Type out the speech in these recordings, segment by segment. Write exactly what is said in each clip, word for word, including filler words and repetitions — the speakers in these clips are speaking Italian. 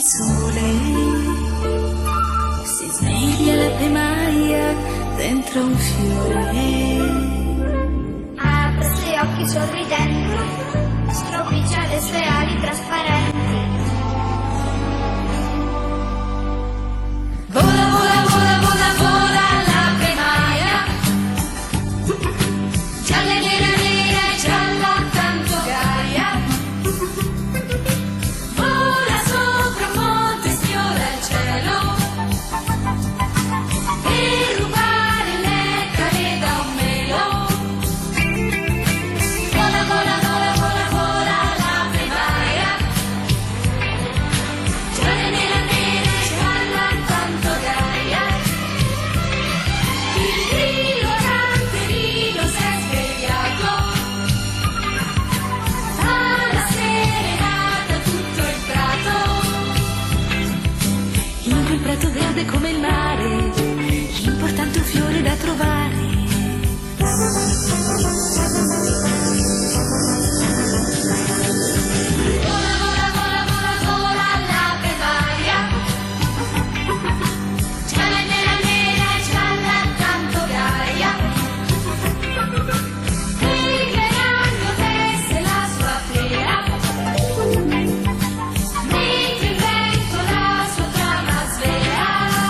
sole, si sveglia la pemaia dentro un fiore. Apre i suoi occhi sorridenti, stropiccia le sue ali trasparenti. Vola, vola, vola, vola, vola la pemaia, gialla nera nera e gialla tanto gaia. Vola sopra un monte, sfiora il cielo, per rubare il nettare da un melo. Vola, vola, vola, vola, vola la pemaia, gialla nera nera e gialla tanto gaia. Il grillo canterino s'è svegliato, alla serenata tutto il prato. In quel prato verde come il mare, l'importante è un fiore da trovare. Vola, vola, vola, vola, vola la pemaia, gialla nera nera e gialla tanto gaia. Il granagno tesse la sua fiera, mentre il vento la sua trama svela.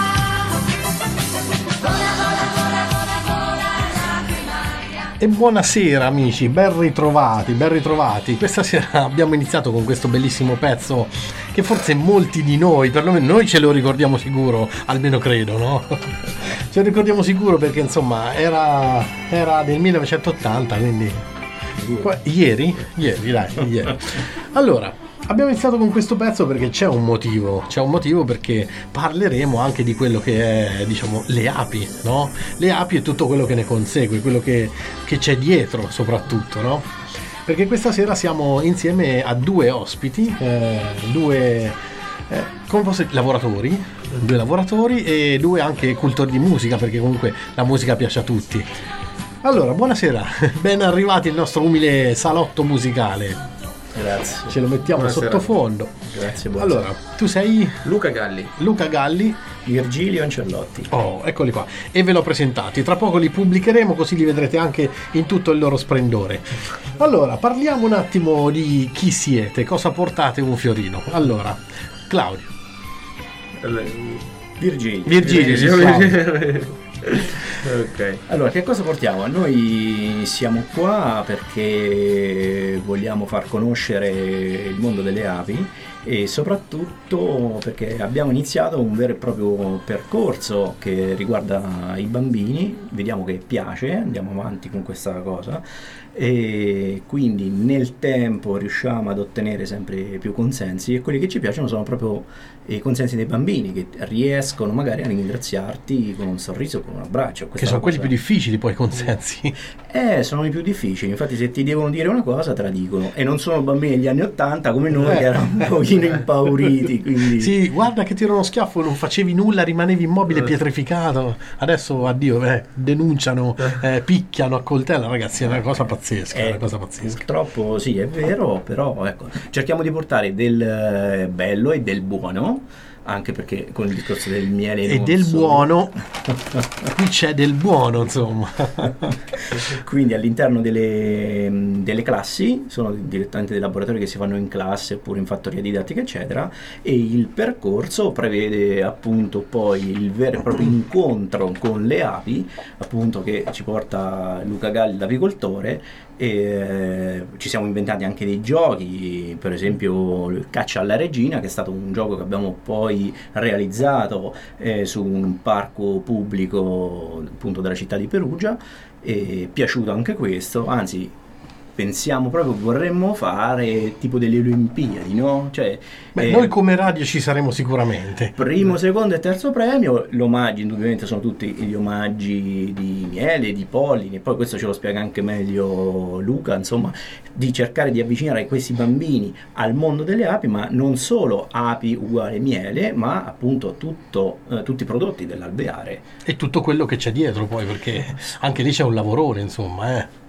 Vola, vola, vola, vola, vola la pemaia. E buonasera amici, ben ritrovati, ben ritrovati. Questa sera abbiamo iniziato con questo bellissimo pezzo che forse molti di noi, perlomeno noi ce lo ricordiamo sicuro, almeno credo, no? Ce lo ricordiamo sicuro perché insomma era, era del millenovecentottanta, quindi qua- ieri? Ieri, dai, ieri. Allora, abbiamo iniziato con questo pezzo perché c'è un motivo, c'è un motivo perché parleremo anche di quello che è, diciamo, le api, no? Le api e tutto quello che ne consegue, quello che, che c'è dietro soprattutto, no? Perché questa sera siamo insieme a due ospiti, eh, due eh, come posso dire, lavoratori, due lavoratori e due anche cultori di musica, perché comunque la musica piace a tutti. Allora, buonasera, ben arrivati al nostro umile salotto musicale. Grazie. Ce lo mettiamo Buonasera. sottofondo. Grazie, buonasera. Allora, tu sei Luca Galli, Luca Galli. Virgilio Ancellotti. Oh, eccoli qua. E ve l'ho presentati. Tra poco li pubblicheremo così li vedrete anche in tutto il loro splendore. Allora, parliamo un attimo di chi siete, cosa portate un fiorino. Allora, Claudio. Virgilio. Virgilio, sì, Claudio. Ok. Allora, che cosa portiamo? Noi siamo qua perché vogliamo far conoscere il mondo delle api e soprattutto perché abbiamo iniziato un vero e proprio percorso che riguarda i bambini, vediamo che piace, andiamo avanti con questa cosa e quindi nel tempo riusciamo ad ottenere sempre più consensi e quelli che ci piacciono sono proprio i consensi dei bambini che riescono magari a ringraziarti con un sorriso, con un abbraccio. Che sono quelli più difficili poi i consensi. Eh, sono i più difficili, infatti se ti devono dire una cosa te la dicono e non sono bambini degli anni ottanta come noi eh. che erano un pochino impauriti, quindi... Sì, guarda che tirano uno schiaffo, non facevi nulla, rimanevi immobile, pietrificato. Adesso addio, eh, denunciano, eh, picchiano, accoltellano, ragazzi, è una cosa pazzesca, è una cosa pazzesca. Purtroppo sì, è vero, però ecco, cerchiamo di portare del eh, bello e del buono, anche perché con il discorso del miele e non del so. buono qui c'è del buono, insomma. Quindi all'interno delle, delle classi sono direttamente dei laboratori che si fanno in classe oppure in fattoria didattica eccetera e il percorso prevede appunto poi il vero e proprio incontro con le api, appunto, che ci porta Luca Galli, l'apicoltore, e eh, ci siamo inventati anche dei giochi, per esempio il caccia alla regina, che è stato un gioco che abbiamo poi realizzato eh, su un parco pubblico appunto della città di Perugia, e è piaciuto anche questo, anzi pensiamo proprio, vorremmo fare tipo delle Olimpiadi, no? Cioè, Beh, eh, noi come radio ci saremo sicuramente. primo, secondo e terzo premio. L'omaggio indubbiamente sono tutti gli omaggi di miele, di pollini, e poi questo ce lo spiega anche meglio Luca, insomma, di cercare di avvicinare questi bambini al mondo delle api, ma non solo api uguale miele, ma appunto tutto, eh, tutti i prodotti dell'alveare. E tutto quello che c'è dietro poi, perché anche lì c'è un lavorone, insomma, eh.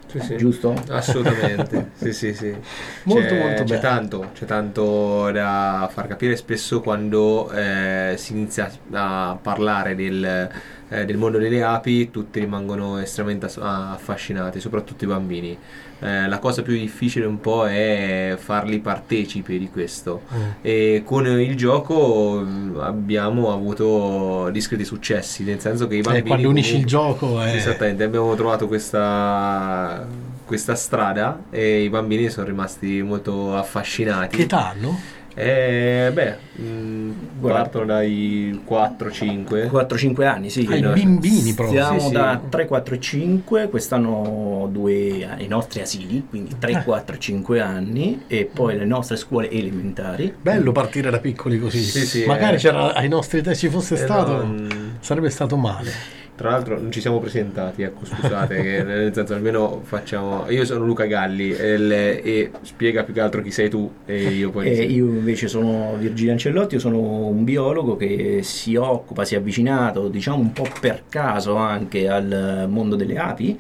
Sì, sì. Giusto? Assolutamente, sì, sì, sì. Molto, c'è, molto c'è bello. tanto, c'è tanto da far capire spesso quando eh, si inizia a parlare del, eh, del mondo delle api, tutti rimangono estremamente ass- affascinati, soprattutto i bambini. Eh, la cosa più difficile un po' è farli partecipi di questo. Mm. E con il gioco mh, abbiamo avuto discreti successi, nel senso che i Eh, bambini quando unisci il comunque- gioco è... Esattamente, abbiamo trovato questa, questa strada e i bambini sono rimasti molto affascinati. Che età hanno? E beh, mh, Guarda. partono dai quattro cinque. quattro cinque anni, sì. Ai Noi bambini proprio. Stiamo Sì, sì. da tre, quattro e cinque, quest'anno due i nostri asili, quindi tre, quattro, cinque anni, e poi le nostre scuole elementari. Bello partire da piccoli così. Sì, sì, Magari eh. c'era ai nostri te ci fosse Eh, stato, no, sarebbe stato male. Tra l'altro non ci siamo presentati, ecco, scusate, che nel senso almeno facciamo. Io sono Luca Galli e, le- e spiega più che altro chi sei tu e io poi. E io invece sono Virgilio Ancellotti, io sono un biologo che si occupa, si è avvicinato, diciamo un po' per caso anche al mondo delle api,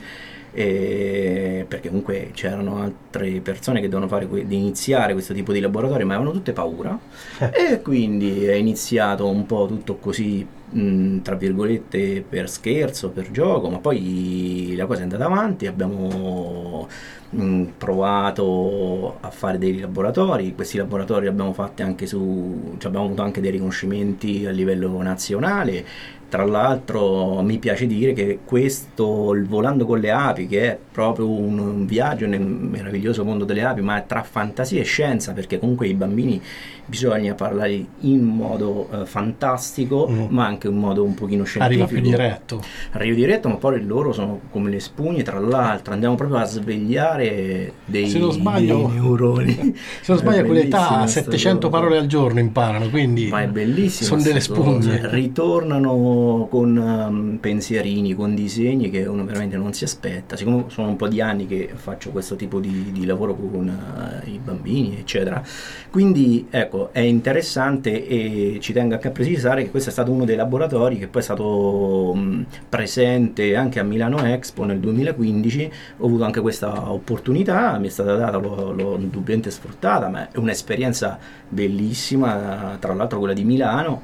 eh, perché comunque c'erano altre persone che dovevano fare que- di iniziare questo tipo di laboratorio, ma avevano tutte paura e quindi è iniziato un po' tutto così, mh, tra virgolette, per scherzo, per gioco, ma poi la cosa è andata avanti, abbiamo mh, provato a fare dei laboratori, questi laboratori li abbiamo fatti anche su, cioè abbiamo avuto anche dei riconoscimenti a livello nazionale. Tra l'altro mi piace dire che questo, il Volando con le api, che è proprio un, un viaggio nel meraviglioso mondo delle api, ma tra fantasia e scienza, perché comunque i bambini bisogna parlare in modo eh, fantastico, Mm. ma anche in modo un pochino scientifico. Arriva più diretto. Arrivo diretto, ma poi loro sono come le spugne, tra l'altro andiamo proprio a svegliare dei, Se non sbaglio- dei neuroni. Se non sbaglio a È quell'età bellissima sta settecento cosa. parole al giorno imparano, quindi Ma è bellissimo. sono delle sta cosa. spugne. Ritornano con um, pensierini, con disegni che uno veramente non si aspetta. Siccome sono un po' di anni che faccio questo tipo di, di lavoro con uh, i bambini, eccetera. Quindi ecco, è interessante e ci tengo anche a precisare che questo è stato uno dei laboratori che poi è stato um, presente anche a Milano Expo nel duemilaquindici. Ho avuto anche questa opportunità, mi è stata data, l'ho, l'ho indubbiamente sfruttata, ma è un'esperienza bellissima, tra l'altro quella di Milano.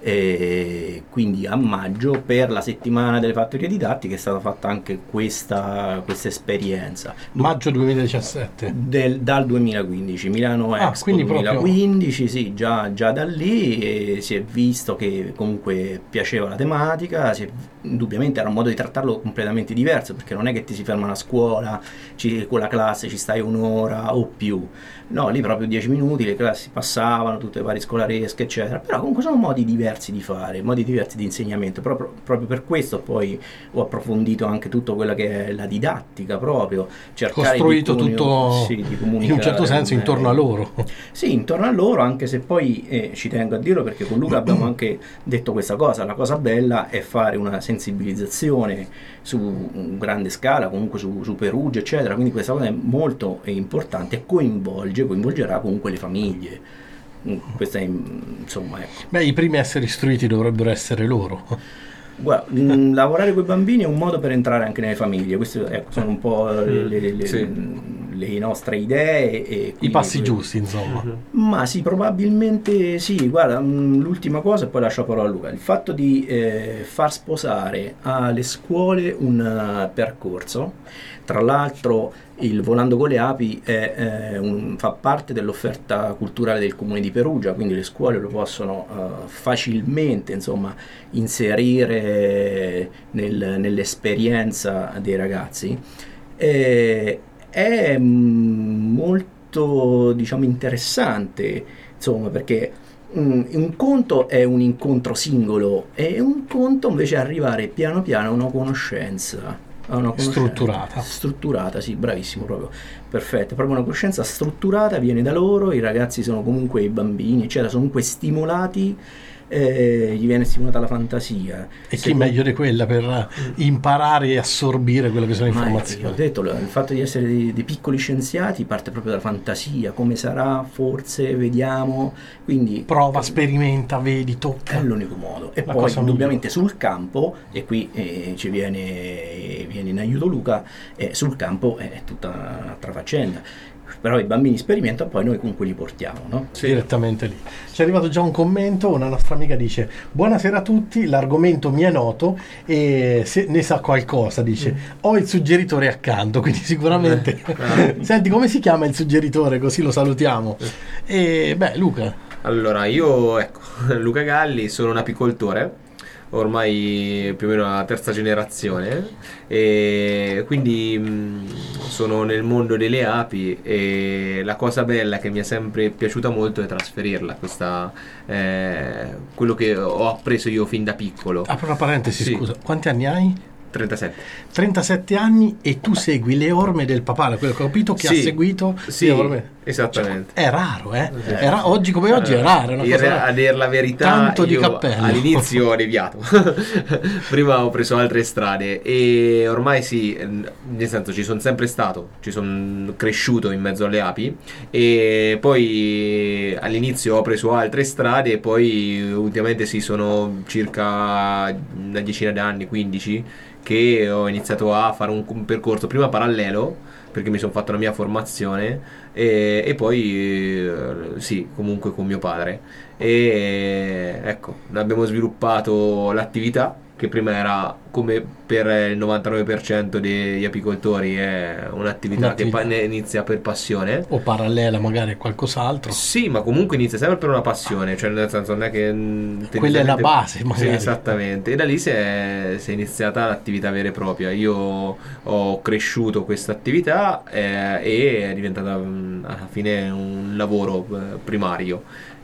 E quindi a maggio, per la settimana delle fattorie didattiche, è stata fatta anche questa, questa esperienza Maggio duemiladiciassette. del- dal duemilaquindici, Milano Ah, Expo quindi proprio- duemilaquindici, sì, già, già da lì e si è visto che comunque piaceva la tematica, si è- indubbiamente era un modo di trattarlo completamente diverso, perché non è che ti si ferma una scuola, ci- con la classe ci stai un'ora o più, no, lì proprio dieci minuti, le classi passavano, tutte le varie scolaresche, eccetera, però comunque sono modi diversi di fare, modi diversi di insegnamento, proprio, proprio per questo poi ho approfondito anche tutto quella che è la didattica, proprio cercare Costruito di comuni- tutto sì, di in un comunicare certo senso meglio. intorno a loro. Sì, intorno a loro, anche se poi eh, ci tengo a dirlo perché con Luca abbiamo anche detto questa cosa, la cosa bella è fare una sensibilizzazione su grande scala, comunque su, su Perugia, eccetera, quindi questa cosa è molto importante e coinvolge, coinvolgerà comunque le famiglie. Mm, Questa è, insomma, ecco. Beh, i primi a essere istruiti dovrebbero essere loro. Guarda, mh, lavorare con i bambini è un modo per entrare anche nelle famiglie, queste ecco, sono un po' le, le- le- Sì. le nostre idee. E I quindi passi que- giusti, insomma. Ma sì, probabilmente sì. Guarda, mh, l'ultima cosa e poi lascio la parola a Luca. Il fatto di eh, far sposare alle scuole un eh, percorso, tra l'altro il Volando con le api è, eh, un- fa parte dell'offerta culturale del comune di Perugia, quindi le scuole lo possono eh, facilmente, insomma, inserire nel- nell'esperienza dei ragazzi. E è mm, molto, diciamo, interessante, insomma, perché mm, un conto è un incontro singolo e un conto invece è arrivare piano piano a una conoscenza, a una conoscenza Strutturata. strutturata, sì, bravissimo, proprio perfetto, proprio una conoscenza strutturata viene da loro, i ragazzi sono comunque, i bambini eccetera, sono comunque stimolati eh, gli viene stimolata la fantasia. E chi Secondo- meglio di quella per imparare e assorbire quello che sono le Ma informazioni? io ho detto, il fatto di essere dei, dei piccoli scienziati parte proprio dalla fantasia, come sarà, forse, vediamo, quindi Prova, sperimenta, vedi, è tocca. l'unico modo. E La poi cosa indubbiamente sul campo, e qui eh, ci viene, viene in aiuto Luca, eh, sul campo è tutta un'altra faccenda. Però i bambini sperimentano, poi noi comunque li portiamo, no? Direttamente lì. Ci è arrivato già un commento, una nostra amica dice: buonasera a tutti, l'argomento mi è noto e se ne sa qualcosa, dice, ho il suggeritore accanto, quindi sicuramente senti come si chiama il suggeritore, così lo salutiamo. E beh, Luca, Allora, io, ecco, Luca Galli, sono un apicoltore, ormai più o meno la terza generazione, e quindi mh, sono nel mondo delle api, e la cosa bella che mi è sempre piaciuta molto è trasferirla, questa, eh, quello che ho appreso io fin da piccolo. apro una parentesi, Sì. scusa, quanti anni hai? trentasette. trentasette anni e tu segui le orme del papà, quello che ho capito che Sì. ha seguito Sì, le orme. esattamente. È raro, eh? È ra- oggi come oggi è raro, è una In cosa re- rara. a dire la verità, Tanto di io cappello. all'inizio ho deviato. Prima ho preso altre strade e ormai sì, nel senso ci sono sempre stato, ci sono cresciuto in mezzo alle api, e poi all'inizio ho preso altre strade e poi ultimamente sì, sono circa una decina d'anni, quindici, che ho iniziato a fare un, un percorso prima parallelo, perché mi sono fatto la mia formazione, e, e poi eh, sì, comunque con mio padre, e ecco, abbiamo sviluppato l'attività che prima era, come per il novantanove per cento degli apicoltori, è un'attività, Un'attività. che pa- ne- inizia per passione. O parallela magari a qualcos'altro. Sì, ma comunque inizia sempre per una passione, cioè nel senso non è che mh, Quella è la tendenzialmente- base, magari. Sì, esattamente. E da lì si è, si è iniziata l'attività vera e propria. Io ho cresciuto questa attività, eh, e è diventata mh, alla fine un lavoro eh, primario.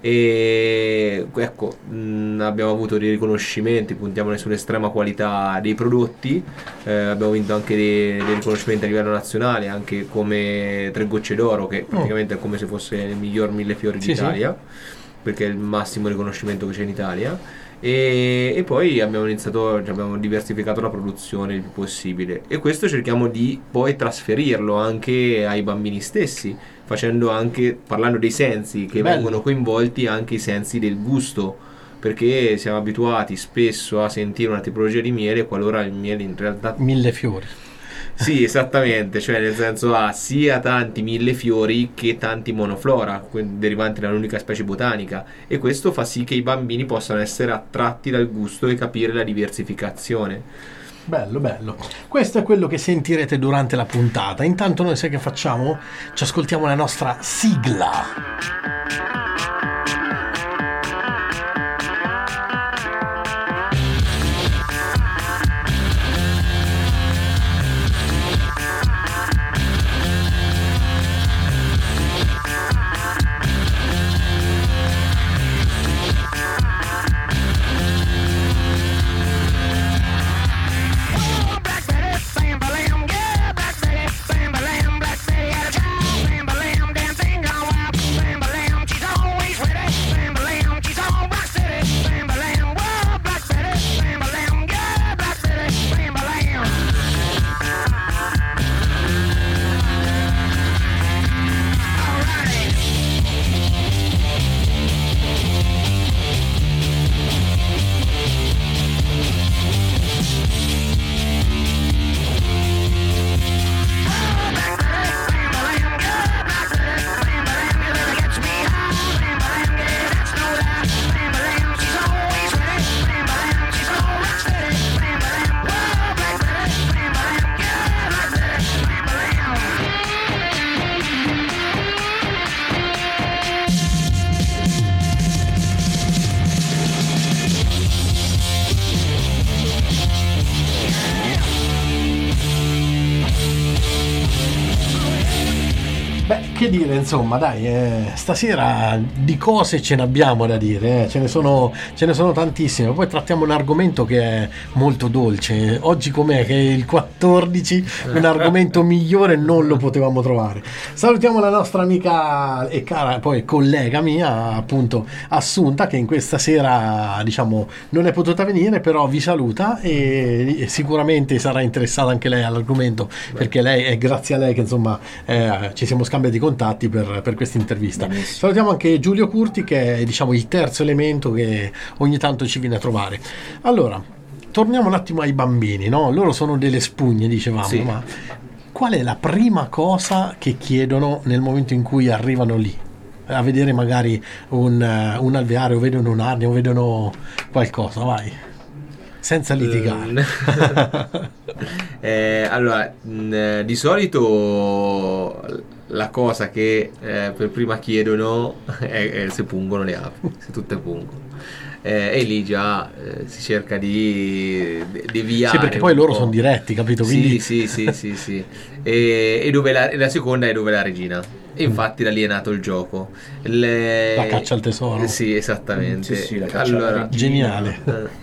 E ecco, mh, abbiamo avuto dei riconoscimenti, puntiamo sull'estrema qualità dei prodotti, eh, abbiamo vinto anche dei, dei riconoscimenti a livello nazionale, anche come Tre Gocce d'Oro, che praticamente è come se fosse il miglior millefiori Sì, d'Italia, perché è il massimo riconoscimento che c'è in Italia. E, e poi abbiamo iniziato, cioè abbiamo diversificato la produzione il più possibile, e questo cerchiamo di poi trasferirlo anche ai bambini stessi, facendo anche, parlando dei sensi che Bello. vengono coinvolti, anche i sensi del gusto, perché siamo abituati spesso a sentire una tipologia di miele qualora il miele in realtà Mille fiori. sì, esattamente, cioè nel senso ha sia tanti millefiori che tanti monoflora, quindi derivanti da un'unica specie botanica, e questo fa sì che i bambini possano essere attratti dal gusto e capire la diversificazione. Bello, bello. Questo è quello che sentirete durante la puntata. Intanto noi sai che facciamo? Ci ascoltiamo la nostra sigla. Black Betty, bam, bam, yeah, Black Betty, bam, bam, Black Betty had a child, bam, bam, damn thing gone wild, bam, bam, she's always ready, bam, bam, she's all rock steady, bam, bam, whoa, Black Betty, bam, bam, yeah, Black Betty, bam, bam. Alrighty. Beh, Che dire, insomma, dai, eh, stasera di cose ce ne abbiamo da dire, eh, ce ne sono, ce ne sono tantissime. Poi trattiamo un argomento che è molto dolce. Oggi com'è? Che è il quattordici, un argomento migliore non lo potevamo trovare. Salutiamo la nostra amica e cara, poi collega mia, appunto, Assunta, che in questa sera, diciamo, non è potuta venire, però vi saluta e, e sicuramente sarà interessata anche lei all'argomento, perché lei è grazie a lei che, insomma, eh, ci siamo scambiati contatti per, per questa intervista. Benissimo. Salutiamo anche Giulio Curti, che è, diciamo, il terzo elemento che ogni tanto ci viene a trovare. Allora, torniamo un attimo ai bambini, no? Loro sono delle spugne, dicevamo, Sì. ma qual è la prima cosa che chiedono nel momento in cui arrivano lì? A vedere magari un, uh, un alveare, o vedono un'arnia, o vedono qualcosa, vai. Senza litigare. Eh, allora, mh, di solito la cosa che eh, per prima chiedono è, è se pungono le api, se tutte pungono. Eh, e lì già eh, si cerca di deviare. Sì, perché poi un loro po'. sono diretti, capito? Quindi... Sì, sì, sì, sì, sì. E, e dove la, e la seconda è dove la regina. E infatti da lì è nato il gioco. Le... La caccia al tesoro. Sì, esattamente. Sì, sì, la caccia alla allora, regina. Geniale. eh,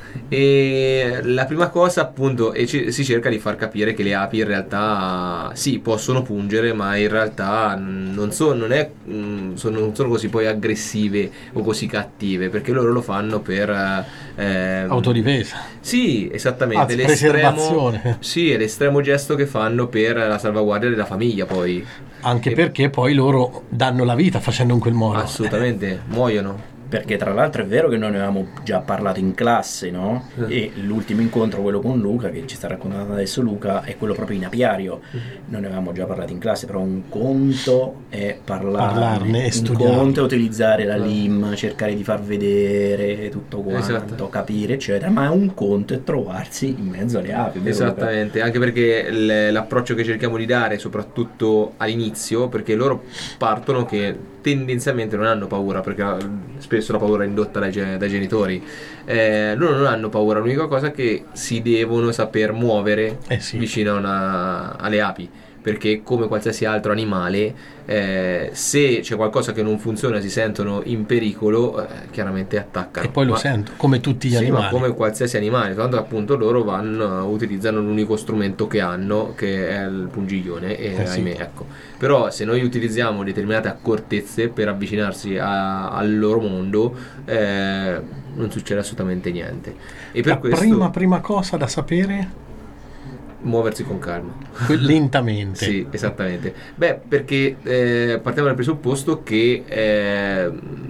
e la prima cosa, appunto, e ci- si cerca di far capire che le api in realtà sì, possono pungere, ma in realtà non, so- non è, mm, sono, non sono così poi aggressive o così cattive, perché loro lo fanno per ehm, Autodifesa. sì, esattamente. Anzi, l'estremo, preservazione. sì, è l'estremo gesto che fanno per la salvaguardia della famiglia, poi. Anche E- perché poi loro danno la vita facendo in quel modo. Assolutamente, muoiono. Perché tra l'altro è vero che noi ne avevamo già parlato in classe, no? Eh. E l'ultimo incontro, quello con Luca, che ci sta raccontando adesso Luca, è quello proprio in apiario. Non ne avevamo già parlato in classe, però un conto è parlarne, Parlarne e un studiarne. conto è utilizzare la Eh. L I M, cercare di far vedere tutto quanto, Esatto. capire, eccetera. Ma un conto è trovarsi in mezzo alle api, vero, Luca? Esattamente, anche perché l- l'approccio che cerchiamo di dare, soprattutto all'inizio, perché loro partono che tendenzialmente non hanno paura, perché eh, spesso la paura è indotta dai, ge- dai genitori. Eh, loro non hanno paura, l'unica cosa è che si devono saper muovere Eh sì. vicino a una- alle api, perché come qualsiasi altro animale, eh, se c'è qualcosa che non funziona, si sentono in pericolo, eh, chiaramente attaccano. E poi lo Ma- sento, come tutti gli sì, animali. ma come qualsiasi animale, tanto appunto loro vanno, utilizzano l'unico strumento che hanno, che è il pungiglione, e Eh sì. ahimè, ecco. Però se noi utilizziamo determinate accortezze per avvicinarsi a- al loro mondo, eh, non succede assolutamente niente. E per La questo prima, prima cosa da sapere, muoversi con calma. que- lentamente. Sì, esattamente. Beh, perché eh, partiamo dal presupposto che eh,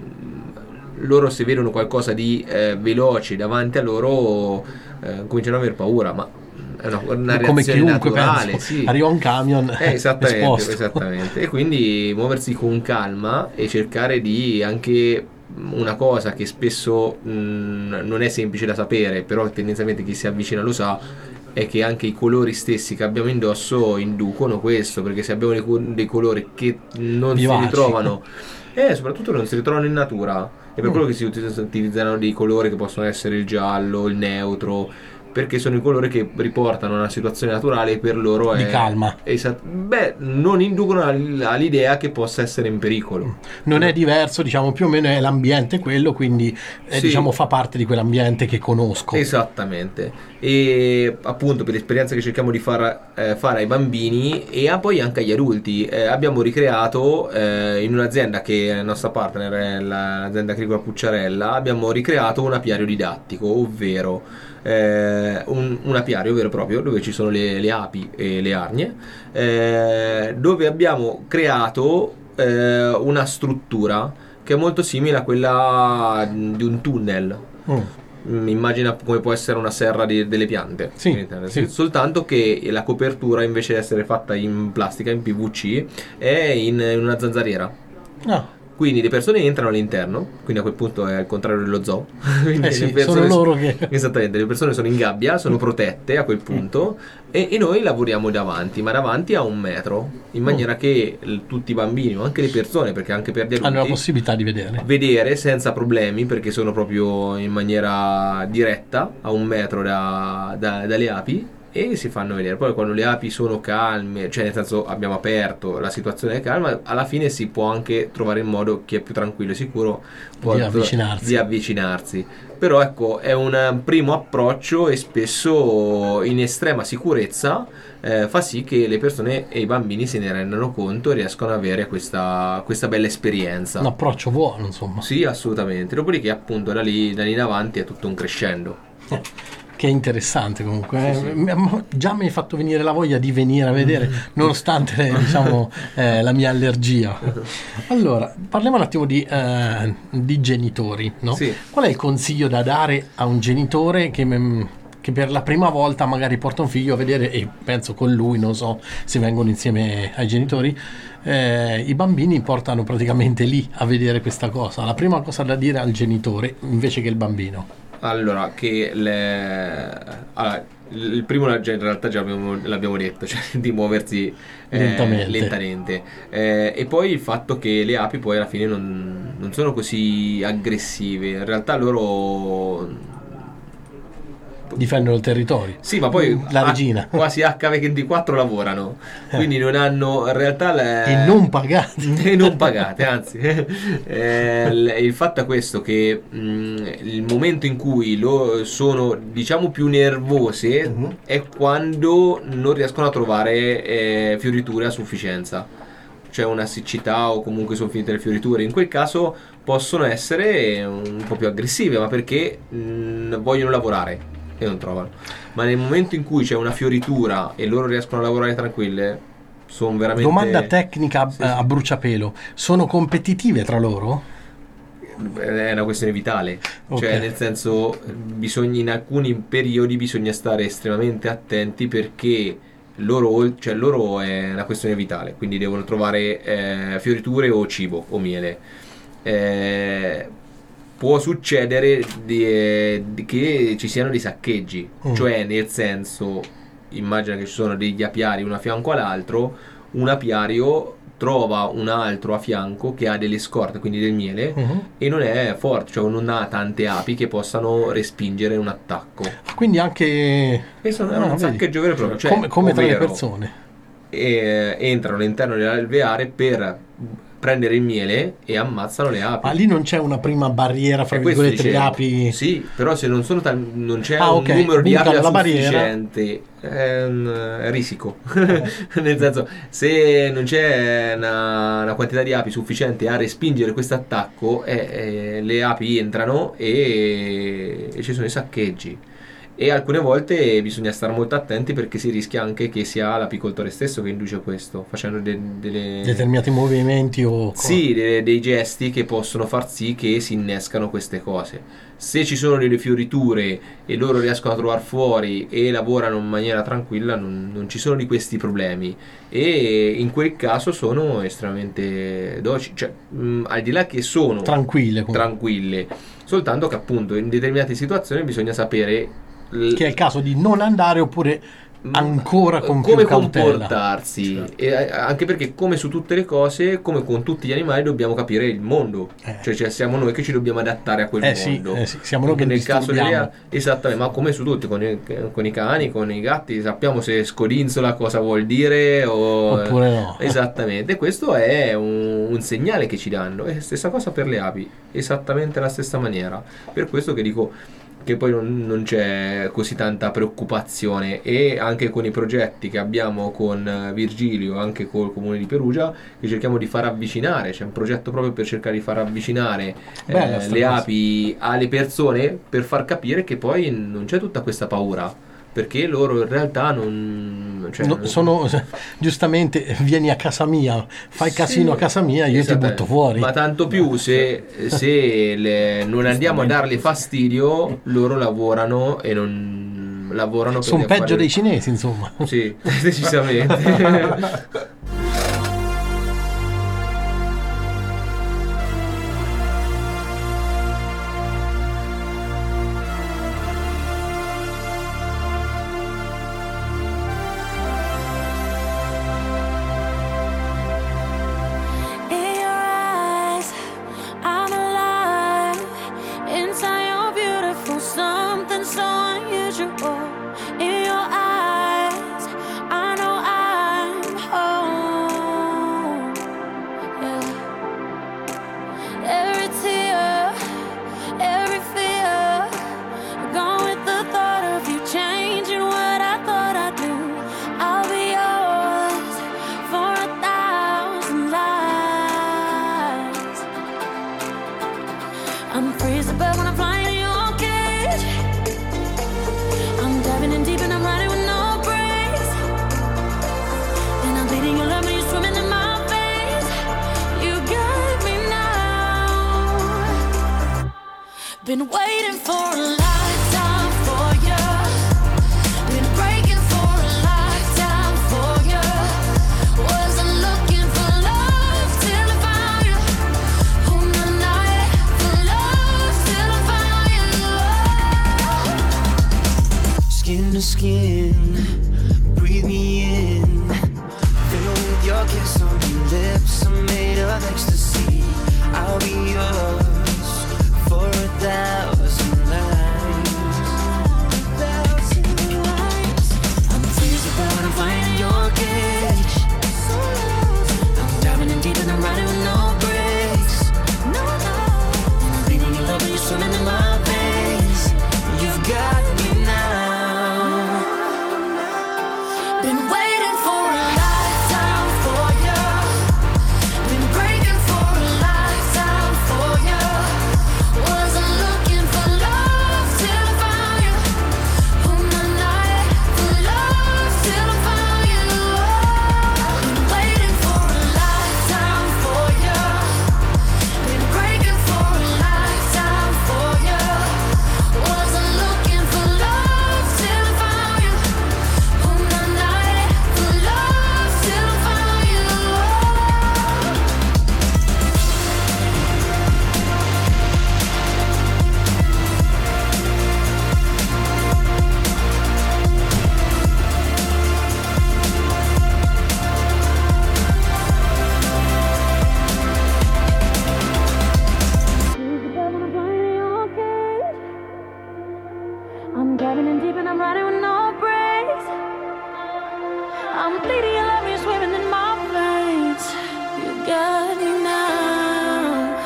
loro, se vedono qualcosa di eh, veloce davanti a loro, eh, cominciano ad aver paura, ma è una, una Come reazione chiunque, naturale. penso. Sì. Arriva un camion Eh, esattamente, esposto. esattamente. E quindi muoversi con calma e cercare di anche una cosa che spesso mh, non è semplice da sapere, però tendenzialmente chi si avvicina lo sa, è che anche i colori stessi che abbiamo indosso inducono questo, perché se abbiamo dei, co- dei colori che non Vivaci. si ritrovano, e soprattutto non si ritrovano in natura, è per Mm. quello che si uti- utilizzano dei colori che possono essere il giallo, il neutro, perché sono i colori che riportano una situazione naturale e per loro è Di calma. Esat- beh, non inducono all- all'idea che possa essere in pericolo. Non è diverso, diciamo, più o meno è l'ambiente quello, quindi eh, Sì. diciamo fa parte di quell'ambiente che conosco. Esattamente. E appunto per l'esperienza che cerchiamo di far, eh, fare ai bambini e a poi anche agli adulti, eh, abbiamo ricreato eh, in un'azienda che è la nostra partner, è la- l'azienda agricola Pucciarella, abbiamo ricreato un apiario didattico, ovvero eh, un, un apiario vero e proprio dove ci sono le, le api e le arnie, eh, dove abbiamo creato eh, una struttura che è molto simile a quella di un tunnel. Mm. Mm, Immagina come può essere una serra di- delle piante. Sì, in internet. sì. Soltanto che la copertura, invece di essere fatta in plastica, in P V C, è in, in una zanzariera. Ah, Quindi le persone entrano all'interno, quindi a quel punto è al contrario dello zoo. Quindi eh sì, le persone sono loro che... Esattamente, le persone sono in gabbia, sono protette a quel punto e, e noi lavoriamo davanti, ma davanti a un metro, in maniera che l- tutti i bambini, ma anche le persone, perché anche per gli hanno la adulti, possibilità di vedere. vedere senza problemi, perché sono proprio in maniera diretta a un metro da- da- dalle api, e si fanno vedere. Poi quando le api sono calme, cioè nel senso abbiamo aperto, la situazione è calma, alla fine si può anche trovare il modo, chi è più tranquillo e sicuro può Di avvicinarsi. di avvicinarsi. Però ecco, è un primo approccio e spesso in estrema sicurezza eh, fa sì che le persone e i bambini se ne rendano conto e riescono ad avere questa, questa bella esperienza. Un approccio buono, insomma. Sì, assolutamente. Dopodiché appunto da lì, da lì in avanti è tutto un crescendo. Che è interessante comunque. Sì, sì. Eh, m- Già mi hai fatto venire la voglia di venire a vedere, nonostante diciamo eh, la mia allergia. Allora, parliamo un attimo di, eh, di genitori, no? Sì. Qual è il consiglio da dare a un genitore che, mm, che per la prima volta magari porta un figlio a vedere, e penso con lui, non so se vengono insieme ai genitori, eh, i bambini portano praticamente lì a vedere questa cosa. La prima cosa da dire al genitore invece che il bambino. Allora, che le... allora, il primo in realtà già abbiamo- l'abbiamo detto, cioè di muoversi eh, Lentamente. lentamente. Eh, e poi il fatto che le api poi alla fine non, non sono così aggressive, in realtà loro... Difendono il territorio. Sì, ma poi La a- regina. quasi acca ventiquattro lavorano, quindi non hanno in realtà le- E non pagati. e non pagate, anzi. Eh, l- il fatto è questo, che mh, il momento in cui lo sono diciamo più nervose Mhm. è quando non riescono a trovare eh, fioriture a sufficienza, cioè una siccità o comunque sono finite le fioriture. In quel caso possono essere un po' più aggressive, ma perché mh, vogliono lavorare e non trovano. Ma nel momento in cui c'è una fioritura e loro riescono a lavorare tranquille, sono veramente... Domanda tecnica Sì, eh, sì. a bruciapelo. Sono competitive tra loro? È una questione vitale, Ok. cioè nel senso bisogna, in alcuni periodi bisogna stare estremamente attenti, perché loro, cioè loro è una questione vitale, quindi devono trovare eh, fioriture o cibo o miele. Eh, può succedere di- eh, di- che ci siano dei saccheggi, Mm. cioè nel senso, immagina che ci sono degli apiari uno a fianco all'altro, un apiario trova un altro a fianco che ha delle scorte, quindi del miele, Mhm. e non è forte, cioè non ha tante api che possano respingere un attacco. Quindi anche E sono Ah, un vedi. saccheggio vero e proprio, cioè, come, come tra le ovvero, persone. e, entrano all'interno dell'alveare per prendere il miele e ammazzano le api. Ma lì non c'è una prima barriera fra E questo virgolette le dicevo. api? Sì, però se non, sono tal- non c'è Ah, un ok, numero di api bucano la barriera. sufficiente, è un è risico. Nel senso, se non c'è una, una quantità di api sufficiente a respingere questo attacco, eh, eh, le api entrano e, e ci sono i saccheggi. E alcune volte bisogna stare molto attenti, perché si rischia anche che sia l'apicoltore stesso che induce questo, facendo de- delle... Determinati movimenti o co- Sì, de- dei gesti che possono far sì che si innescano queste cose. Se ci sono delle fioriture e loro riescono a trovare fuori e lavorano in maniera tranquilla, non, non ci sono di questi problemi, e in quel caso sono estremamente docili, cioè mh, al di là che sono tranquille comunque. tranquille, soltanto che appunto in determinate situazioni bisogna sapere l- Che è il caso di non andare, oppure ancora con come più cautela. comportarsi. E eh, anche perché, come su tutte le cose, come con tutti gli animali, dobbiamo capire il mondo, Eh. cioè, cioè siamo noi che ci dobbiamo adattare a quel Eh sì, mondo. eh sì, siamo noi che nel caso delle disturbiamo. esattamente, ma come su tutti, con i, con i cani, con i gatti, sappiamo se scodinzola cosa vuol dire o Oppure no. esattamente. Questo è un, un segnale che ci danno. E stessa cosa per le api, esattamente la stessa maniera. Per questo che dico che poi non, non c'è così tanta preoccupazione, e anche con i progetti che abbiamo con eh, Virgilio, anche col comune di Perugia, che cerchiamo di far avvicinare, c'è un progetto proprio per cercare di far avvicinare Bella eh, sta le cosa. api alle persone, per far capire che poi non c'è tutta questa paura, perché loro in realtà non, cioè, No, non- sono giustamente, vieni a casa mia, fai Sì, casino a casa mia, io ti esattamente. butto fuori. Ma tanto più se, se le- non andiamo a darle fastidio, loro lavorano e non lavorano per Sono gli peggio affari- dei cinesi, insomma. Sì, decisamente. In your eyes, I'm alive. Inside you're beautiful, something so unusual. In your eyes. Been waiting for a lifetime for you. Been breaking for a lifetime for you. Wasn't looking for love till I found you. On the night for love till I found you. Skin to skin, breathe me in. Fill with your kiss on your lips, I'm made of ecstasy. I'll be yours for a thousand lives. Thousand lives. I'm freezing but I'm flying in your cage. I'm diving in deep and I'm riding with no brakes. No, no. I'm bleeding in love and you're swimming in my veins. You've got me now. Been waiting for a lifetime for you. Been breaking for a lifetime for you. Wasn't looking for love till I found you. On the night for love till I found you. Been waiting for a lifetime for you. Been breaking for a lifetime for you. Wasn't looking for love till I found you. On the night for love till I found you. I'm diving in deep and I'm riding with no brakes. I'm bleeding and love you swimming in my veins. You got me now.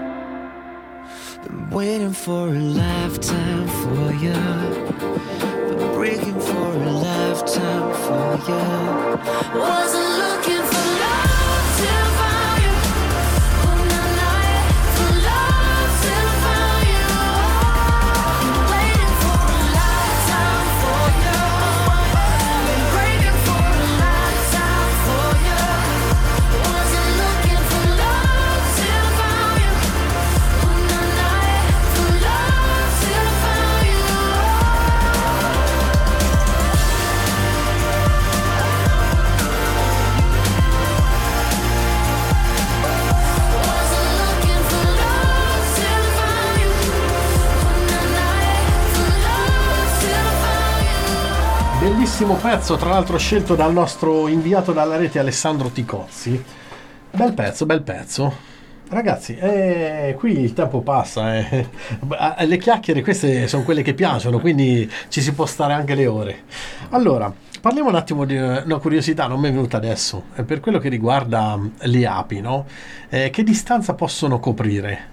Been waiting for a lifetime for you. Been breaking for a lifetime for you. Wasn't looking for love till I found you. On the night for love till I found you. Been waiting for a lifetime for you. Been breaking for a lifetime for you. Wasn't looking for love till I found you. On the night for love till I found you. Wasn't looking for love till I found you. On the night for love till I found you. Bellissimo pezzo, tra l'altro scelto dal nostro inviato dalla rete Alessandro Ticozzi. Bel pezzo, bel pezzo. Ragazzi, eh, qui il tempo passa, eh. Le chiacchiere queste sono quelle che piacciono, quindi ci si può stare anche le ore. Allora, parliamo un attimo di una curiosità, non mi è venuta adesso, eh, per quello che riguarda le api, no? Eh, che distanza possono coprire?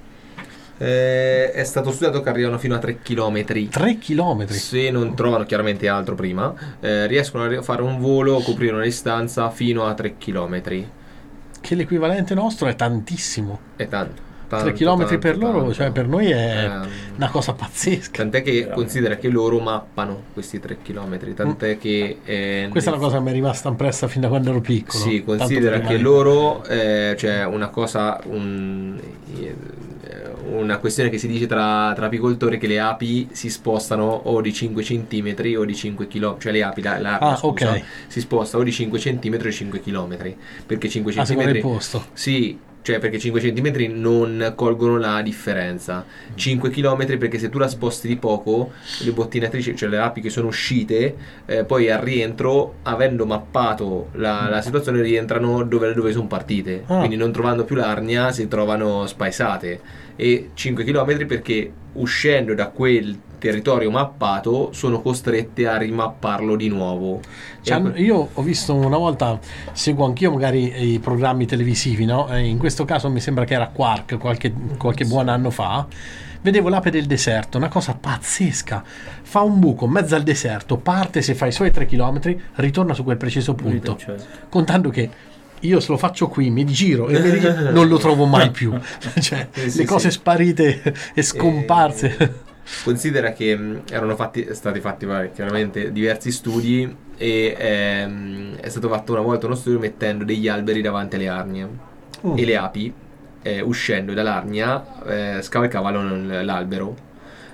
Eh, è stato studiato che arrivano fino a tre chilometri. tre chilometri? Se non trovano chiaramente altro prima, eh, riescono a fare un volo, coprire una distanza fino a tre chilometri. Che l'equivalente nostro è tantissimo. È tanto. tanto tre chilometri tanto, per loro, tanto. cioè per noi è Ehm, una cosa pazzesca. Tant'è che considera che loro mappano questi tre chilometri. Tant'è che eh, Questa è una cosa che mi è rimasta impressa fin da quando ero piccolo. Sì, Tanto considera prima che di- loro, eh, cioè una cosa, un- eh, una questione che si dice tra, tra apicoltori, che le api si spostano o di cinque centimetri o di cinque chilometri, cioè le api, la, la- Ah, scusa, ok. si sposta o di cinque centimetri o di cinque chilometri, perché cinque Ah, secondo centimetri il posto. sì, cioè perché cinque centimetri non colgono la differenza. cinque chilometri perché se tu la sposti di poco, le bottinatrici, cioè le api che sono uscite, eh, poi al rientro, avendo mappato la, la situazione, rientrano dove, dove sono partite. Ah. Quindi non trovando più l'arnia si trovano spaesate. E cinque chilometri perché uscendo da quel territorio mappato sono costrette a rimapparlo di nuovo. Cioè, E- io ho visto una volta, seguo anch'io magari i programmi televisivi, no? E in questo caso mi sembra che era Quark qualche, qualche buon anno fa. Vedevo l'ape del deserto, una cosa pazzesca. Fa un buco in mezzo al deserto, parte, se fa i suoi tre chilometri, ritorna su quel preciso punto. Certo. Contando che io se lo faccio qui, mi giro e mi rigiro, non lo trovo mai più. Cioè, Sì, sì, le cose sì. sparite e scomparse. E- Considera che mh, erano fatti, stati fatti vabbè, chiaramente diversi studi e ehm, è stato fatto una volta uno studio mettendo degli alberi davanti alle arnie Mm. e le api eh, uscendo dall'arnia eh, scavalcavano l- l'albero.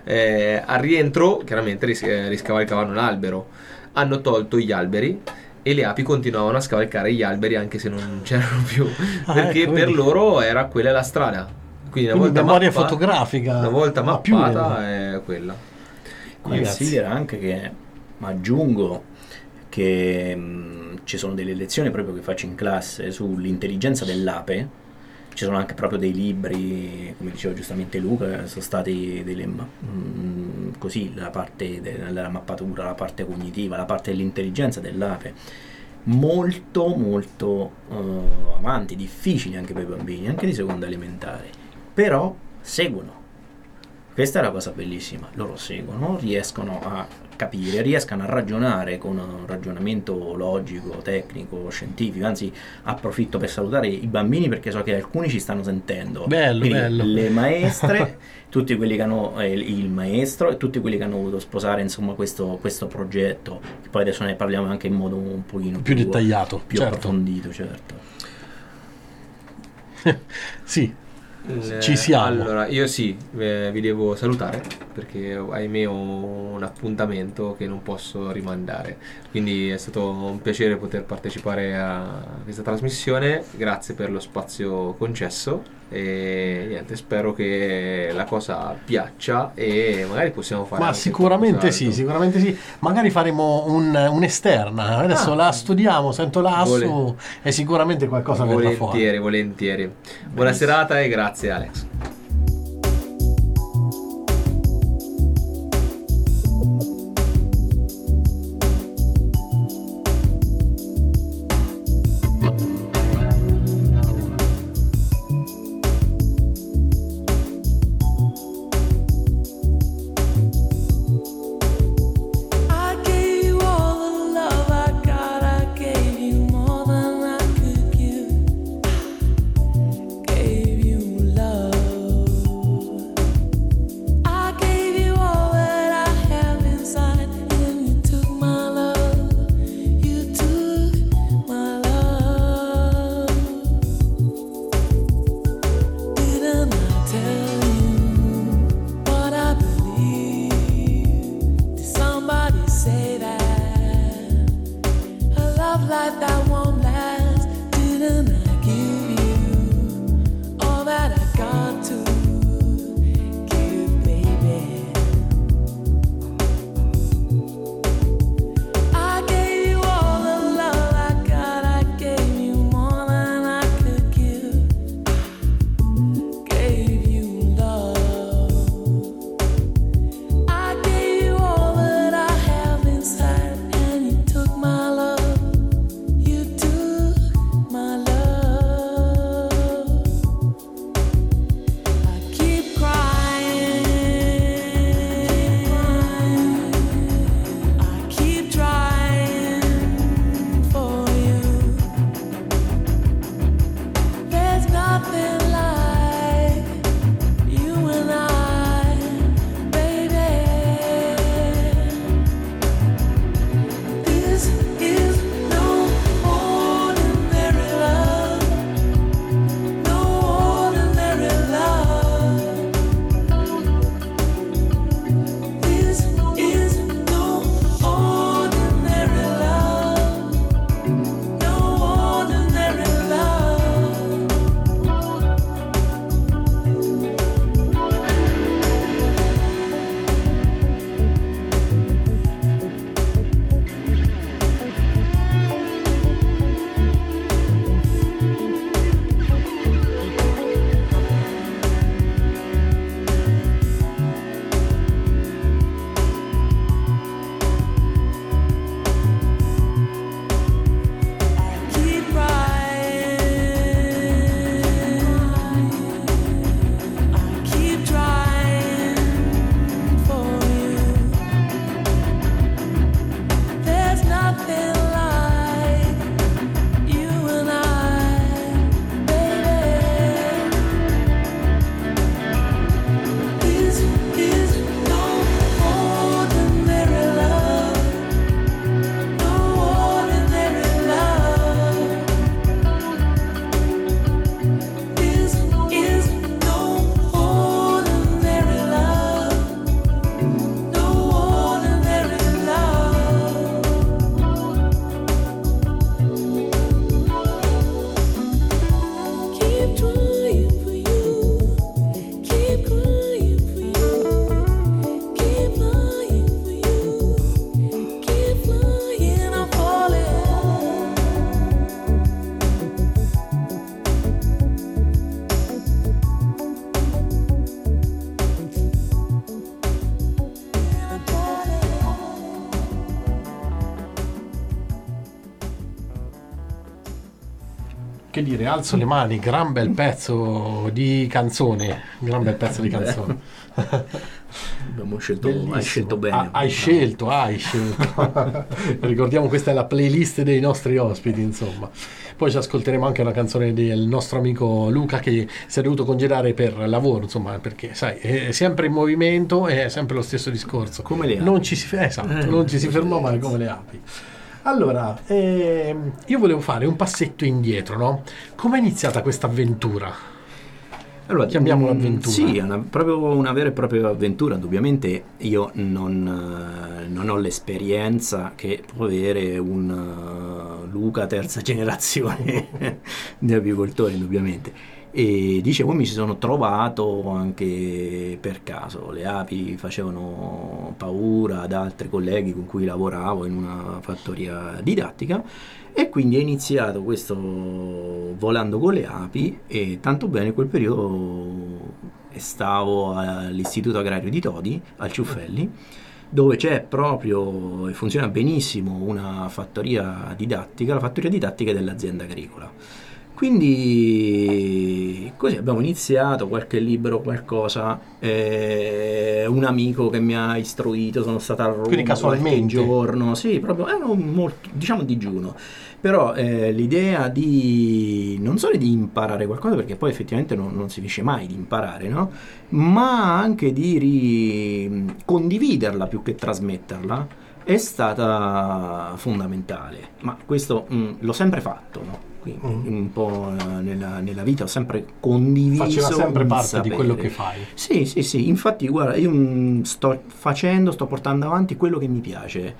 Eh, al rientro, chiaramente, ris- eh, riscavalcavano un albero. Hanno tolto gli alberi e le api continuavano a scavalcare gli alberi anche se non c'erano più, Ah, perché ecco, per vedi. loro era quella la strada. Quindi una Quindi volta memoria mappa- fotografica. una volta Ma più mappata è quella. Considera anche che aggiungo che mh, ci sono delle lezioni proprio che faccio in classe sull'intelligenza dell'ape. Ci sono anche proprio dei libri, come diceva giustamente Luca, sono stati delle, ma- mh, così la parte della mappatura, la parte cognitiva, la parte dell'intelligenza dell'ape, molto molto eh, avanti, difficili anche per i bambini, anche di seconda elementare, però seguono. Questa è la cosa bellissima, loro seguono, riescono a capire, riescono a ragionare con un ragionamento logico, tecnico, scientifico. Anzi, approfitto per salutare i bambini perché so che alcuni ci stanno sentendo. Bello, Quindi bello. le maestre, tutti quelli che hanno eh, il maestro e tutti quelli che hanno voluto sposare insomma questo, questo progetto, che poi adesso ne parliamo anche in modo un pochino Più più, dettagliato, più certo. approfondito, certo. Sì, Eh, ci siamo. Allora, io sì, eh, vi devo salutare perché ahimè ho un appuntamento che non posso rimandare. Quindi è stato un piacere poter partecipare a questa trasmissione. Grazie per lo spazio concesso e niente, spero che la cosa piaccia e magari possiamo fare Ma anche sicuramente sì, qualcos'altro. sicuramente sì. Magari faremo un, un'esterna. Adesso Ah. la studiamo, sento l'asso Vole- e sicuramente qualcosa verrà fuori. Volentieri, volentieri. Buona serata e grazie Alex. I gave you all the love I got. I gave you more than I could give. Gave you love. Che dire, alzo le mani, gran bel pezzo di canzone, gran bel pezzo di canzone. Abbiamo scelto, Bellissimo. hai scelto bene. Ah, hai scelto, hai scelto. Ricordiamo, questa è la playlist dei nostri ospiti, insomma. Poi ci ascolteremo anche una canzone del nostro amico Luca, che si è dovuto congedare per lavoro, insomma, perché sai, è sempre in movimento, è sempre lo stesso discorso. Come le api. Non ci si, esatto, Eh, non ci si fermò mai sì. come le api. Allora, ehm, io volevo fare un passetto indietro, no? Come è iniziata questa avventura? Allora, Chiamiamola mm, avventura. Sì, è una, proprio una vera e propria avventura. Indubbiamente io non, eh, non ho l'esperienza che può avere un uh, Luca terza generazione di apicoltori, indubbiamente. E dicevo, mi ci sono trovato anche per caso. Le api facevano paura ad altri colleghi con cui lavoravo in una fattoria didattica, e quindi è iniziato questo volando con le api. E tanto bene, in quel periodo stavo all'Istituto Agrario di Todi, al Ciuffelli, dove c'è proprio e funziona benissimo una fattoria didattica, la fattoria didattica dell'azienda agricola. Quindi così abbiamo iniziato, qualche libro, qualcosa, eh, un amico che mi ha istruito, sono stato a Roma Quindi casualmente? qualche giorno, sì, proprio, ero molto, diciamo, digiuno. Però eh, l'idea di non solo di imparare qualcosa, perché poi effettivamente non, non si finisce mai di imparare, no? Ma anche di ri- condividerla più che trasmetterla, è stata fondamentale. Ma questo mh, l'ho sempre fatto, no? Quindi Mm. un po' eh, nella, nella vita ho sempre condiviso, Faceva sempre il parte sapere. di quello che fai. Sì, sì, sì, infatti guarda, io mh, sto facendo, sto portando avanti quello che mi piace,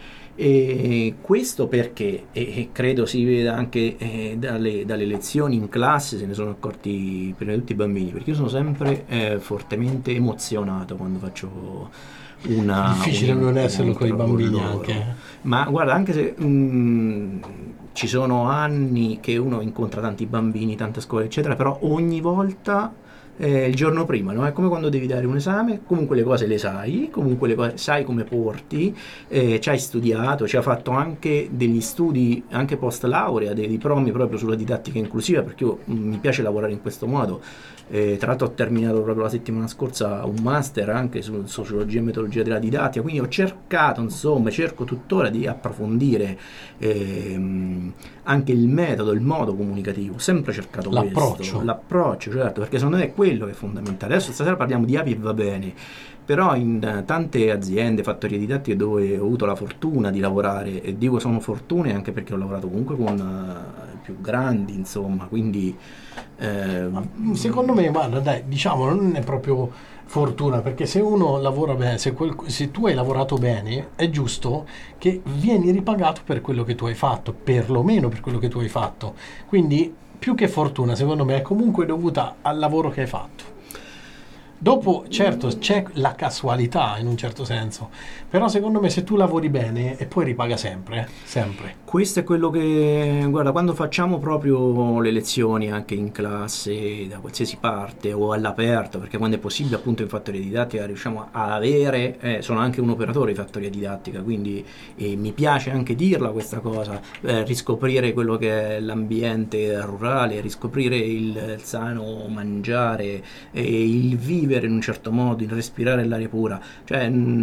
e questo perché, e, e credo si veda anche eh, dalle, dalle lezioni in classe, se ne sono accorti prima di tutti i bambini, perché io sono sempre eh, fortemente emozionato quando faccio una... Difficile un non esserlo con i incontro bambini loro. anche. Ma guarda, anche se mh, ci sono anni che uno incontra tanti bambini, tante scuole, eccetera, però ogni volta eh, il giorno prima, no? È come quando devi dare un esame, comunque le cose le sai, comunque le cose, sai come porti, eh, ci hai studiato, ci ha fatto anche degli studi, anche post laurea, dei diplomi proprio sulla didattica inclusiva, perché io mh, mi piace lavorare in questo modo. Eh, tra l'altro ho terminato proprio la settimana scorsa un master anche su sociologia e metodologia della didattica, quindi ho cercato, insomma, cerco tuttora di approfondire ehm, anche il metodo, il modo comunicativo, ho sempre cercato L'approccio. questo, l'approccio, certo, perché secondo me è quello che è fondamentale. Adesso stasera parliamo di api e va bene, però in eh, tante aziende, fattorie didattiche dove ho avuto la fortuna di lavorare, e dico sono fortune anche perché ho lavorato comunque con eh, più grandi, insomma, quindi eh, Secondo me, guarda, dai, diciamo, non è proprio fortuna, perché se uno lavora bene, se, quel- se tu hai lavorato bene, è giusto che vieni ripagato per quello che tu hai fatto, perlomeno per quello che tu hai fatto. Quindi, più che fortuna, secondo me, è comunque dovuta al lavoro che hai fatto. Dopo, certo, c'è la casualità in un certo senso, però secondo me se tu lavori bene e poi ripaga sempre, eh, sempre. questo è quello che, guarda, quando facciamo proprio le lezioni anche in classe, da qualsiasi parte o all'aperto, perché quando è possibile appunto in fattoria didattica riusciamo a avere, eh, sono anche un operatore di fattoria didattica, quindi eh, mi piace anche dirla questa cosa, eh, riscoprire quello che è l'ambiente rurale, riscoprire il, il sano mangiare, eh, il vivere in un certo modo, il respirare l'aria pura, cioè,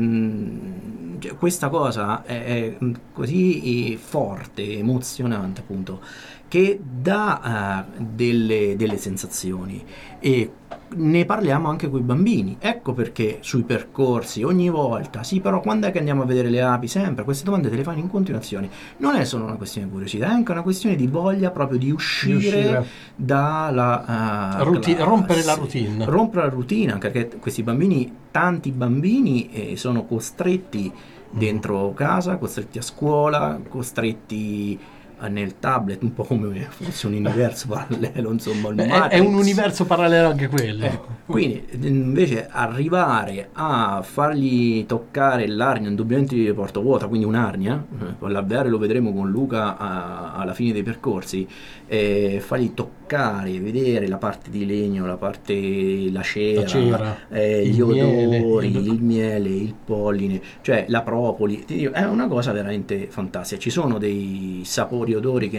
mh, cioè, questa cosa è, è così eh, forte, emozionante appunto, che dà uh, delle, delle sensazioni, e ne parliamo anche con i bambini. Ecco perché sui percorsi ogni volta, sì, però quando è che andiamo a vedere le api? Sempre queste domande te le fanno in continuazione. Non è solo una questione di curiosità, è anche una questione di voglia proprio di uscire, Di uscire. dalla uh, Routine- classe. rompere la routine. Rompere la routine, anche perché questi bambini, tanti bambini eh, sono costretti dentro casa, costretti a scuola, costretti eh, nel tablet, un po' come fosse un universo parallelo, insomma, il Beh, è, è Matrix. un universo parallelo anche quello. Ecco, quindi invece arrivare a fargli toccare l'arnia, indubbiamente di porta vuota, quindi un'arnia, eh, poi l'avveare lo vedremo con Luca a- alla fine dei percorsi, eh, fargli toccare, vedere la parte di legno, la parte, la cera, La cera, eh, il gli miele, odori, il- il miele, il polline, cioè la propoli, ti dico, è una cosa veramente fantastica. Ci sono dei sapori, odori che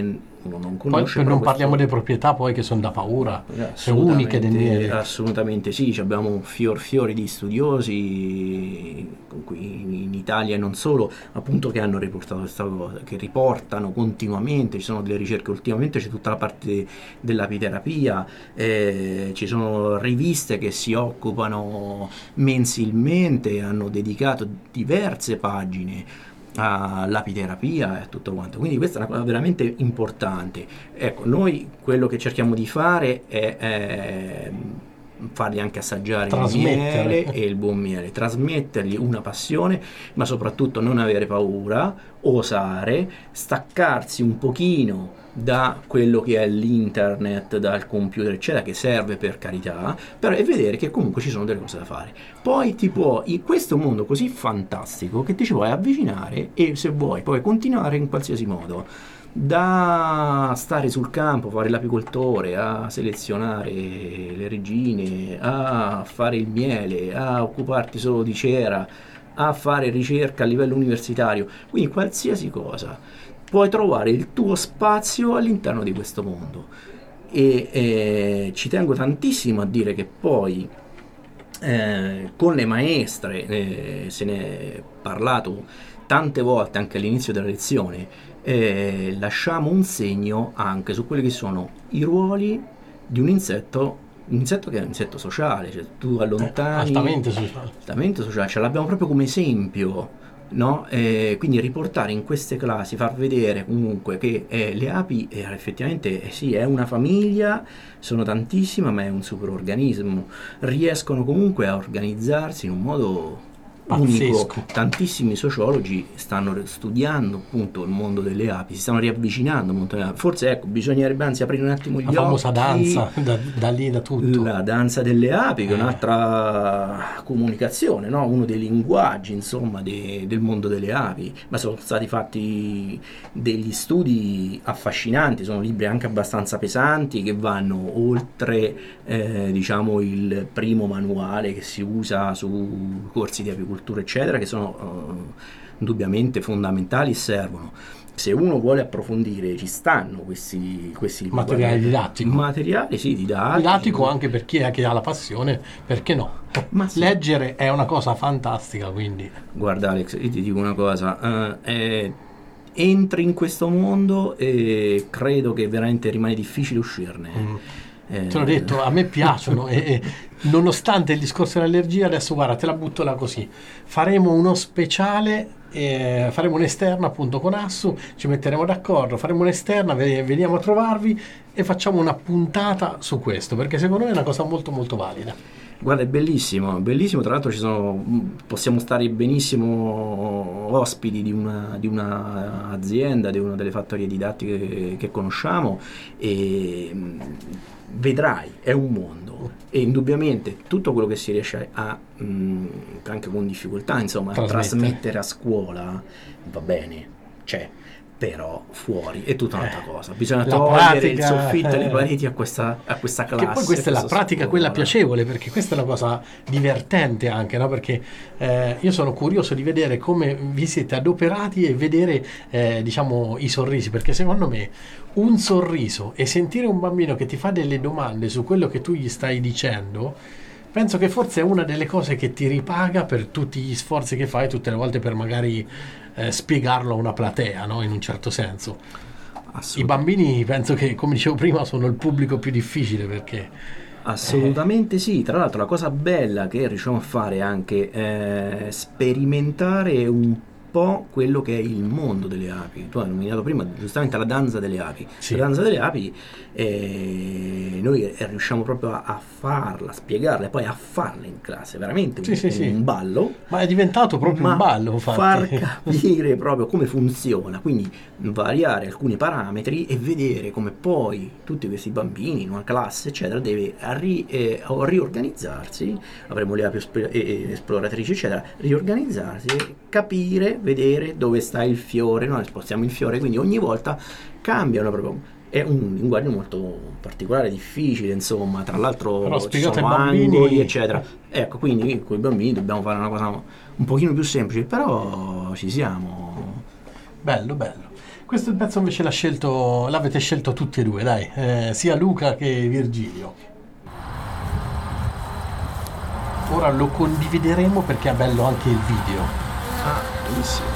uno non Poi conosce. non però parliamo questo- delle proprietà poi che sono da paura, sono Assolutamente, uniche del miele. assolutamente sì, ci abbiamo un fior fiori di studiosi con cui in Italia e non solo, appunto, che hanno riportato questa cosa, che riportano continuamente, ci sono delle ricerche ultimamente, c'è tutta la parte dell'apiterapia, eh, ci sono riviste che si occupano mensilmente, hanno dedicato diverse pagine all'apiterapia e tutto quanto, quindi questa è una cosa veramente importante. Ecco, noi quello che cerchiamo di fare è, è farli anche assaggiare il Trasmettere. miele e il buon miele, trasmettergli una passione, ma soprattutto non avere paura, osare, staccarsi un pochino da quello che è l'internet, dal computer eccetera, che serve per carità, però e vedere che comunque ci sono delle cose da fare. Poi ti può, in questo mondo così fantastico, che ti ci puoi avvicinare e se vuoi puoi continuare in qualsiasi modo, da stare sul campo, fare l'apicoltore, a selezionare le regine, a fare il miele, a occuparti solo di cera, a fare ricerca a livello universitario, quindi qualsiasi cosa, puoi trovare il tuo spazio all'interno di questo mondo. E eh, ci tengo tantissimo a dire che poi eh, con le maestre eh, se ne è parlato tante volte anche all'inizio della lezione, eh, lasciamo un segno anche su quelli che sono i ruoli di un insetto, un insetto che è un insetto sociale, cioè tu allontani, altamente sociale. altamente sociale, ce l'abbiamo proprio come esempio, no? Eh, quindi riportare in queste classi, far vedere comunque che eh, le api eh, effettivamente eh, sì, è una famiglia, sono tantissime, ma è un superorganismo, riescono comunque a organizzarsi in un modo unico. Pazzesco. Tantissimi sociologi stanno studiando appunto il mondo delle api, si stanno riavvicinando al mondo delle api. Forse ecco, bisognerebbe anzi aprire un attimo gli La famosa occhi. danza, da, da lì da tutto. La danza delle api, che è Eh. un'altra comunicazione, no? Uno dei linguaggi, insomma, de- del mondo delle api. Ma sono stati fatti degli studi affascinanti, sono libri anche abbastanza pesanti che vanno oltre, eh, diciamo, il primo manuale che si usa su corsi di apicoltura, eccetera, che sono eh, indubbiamente fondamentali e servono. Se uno vuole approfondire, ci stanno questi, questi Materiale didattico. materiali, sì, didattici. Didattico anche per chi è che ha la passione, perché no? Ma sì. Leggere è una cosa fantastica, quindi Guarda Alex, io ti dico una cosa, eh, eh, entri in questo mondo e credo che veramente rimane difficile uscirne. Mm. Eh, te l'ho detto, a me piacciono e, e nonostante il discorso dell'allergia, adesso guarda, te la butto là così, faremo uno speciale, eh, faremo un'esterna appunto con Assu, ci metteremo d'accordo, faremo un'esterna, ve- veniamo a trovarvi e facciamo una puntata su questo, perché secondo me è una cosa molto molto valida. Guarda, è bellissimo, bellissimo, tra l'altro ci sono, possiamo stare benissimo ospiti di una, di una azienda, di una delle fattorie didattiche che, che conosciamo e mh, vedrai, è un mondo e indubbiamente tutto quello che si riesce a, mh, anche con difficoltà, insomma, a Trasmettere. trasmettere a scuola va bene, c'è. Però fuori è tutta un'altra cosa, bisogna La togliere il pratica, soffitto e le eh. pareti a questa, a questa classe. Che poi questa è la questa pratica, scuola. quella piacevole, perché questa è una cosa divertente anche, no? Perché eh, io sono curioso di vedere come vi siete adoperati e vedere eh, diciamo i sorrisi, perché secondo me un sorriso e sentire un bambino che ti fa delle domande su quello che tu gli stai dicendo, penso che forse è una delle cose che ti ripaga per tutti gli sforzi che fai tutte le volte per magari eh, spiegarlo a una platea, no? In un certo senso. I bambini penso che, come dicevo prima, sono il pubblico più difficile, perché Assolutamente sì, tra l'altro la cosa bella che riusciamo a fare è anche eh, sperimentare un po' quello che è il mondo delle api. Tu hai nominato prima giustamente la danza delle api. Sì. La danza delle api eh, noi eh, riusciamo proprio a, a farla, a spiegarla e poi a farla in classe, veramente Sì, un, sì, sì. un ballo. ma è diventato proprio Ma un ballo, infatti. far capire proprio come funziona, quindi variare alcuni parametri e vedere come poi tutti questi bambini in una classe eccetera deve ri- eh, riorganizzarsi, avremo le api esp- eh, esploratrici eccetera, riorganizzarsi, capire, vedere dove sta il fiore, noi spostiamo il fiore, quindi ogni volta cambiano proprio. È un linguaggio molto particolare, difficile, insomma, tra l'altro Però ci spiegato sono ai bambini- angoli, eccetera. Ecco, quindi con i bambini dobbiamo fare una cosa un pochino più semplice, però ci siamo. Bello, bello. Questo pezzo invece l'ha scelto, l'avete scelto tutti e due, dai, eh, sia Luca che Virgilio. Ora lo condivideremo perché è bello anche il video. Ah, bellissimo.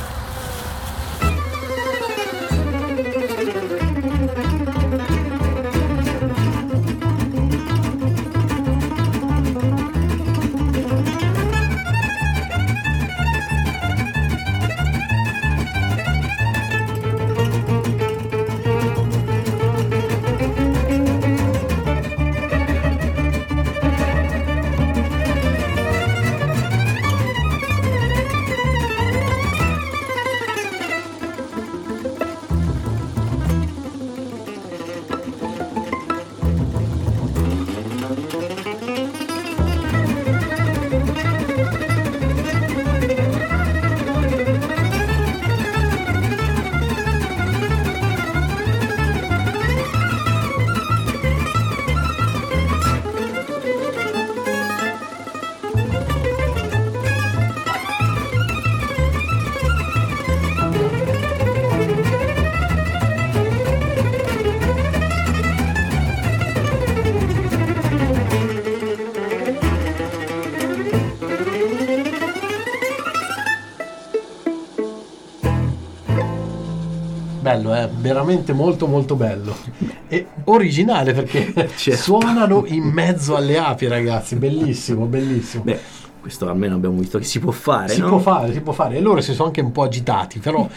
Bello, è veramente molto molto bello e originale perché Certo. suonano in mezzo alle api, ragazzi, bellissimo, bellissimo. Beh, questo almeno abbiamo visto che si può fare, Si no? può fare, si può fare. E loro si sono anche un po' agitati, però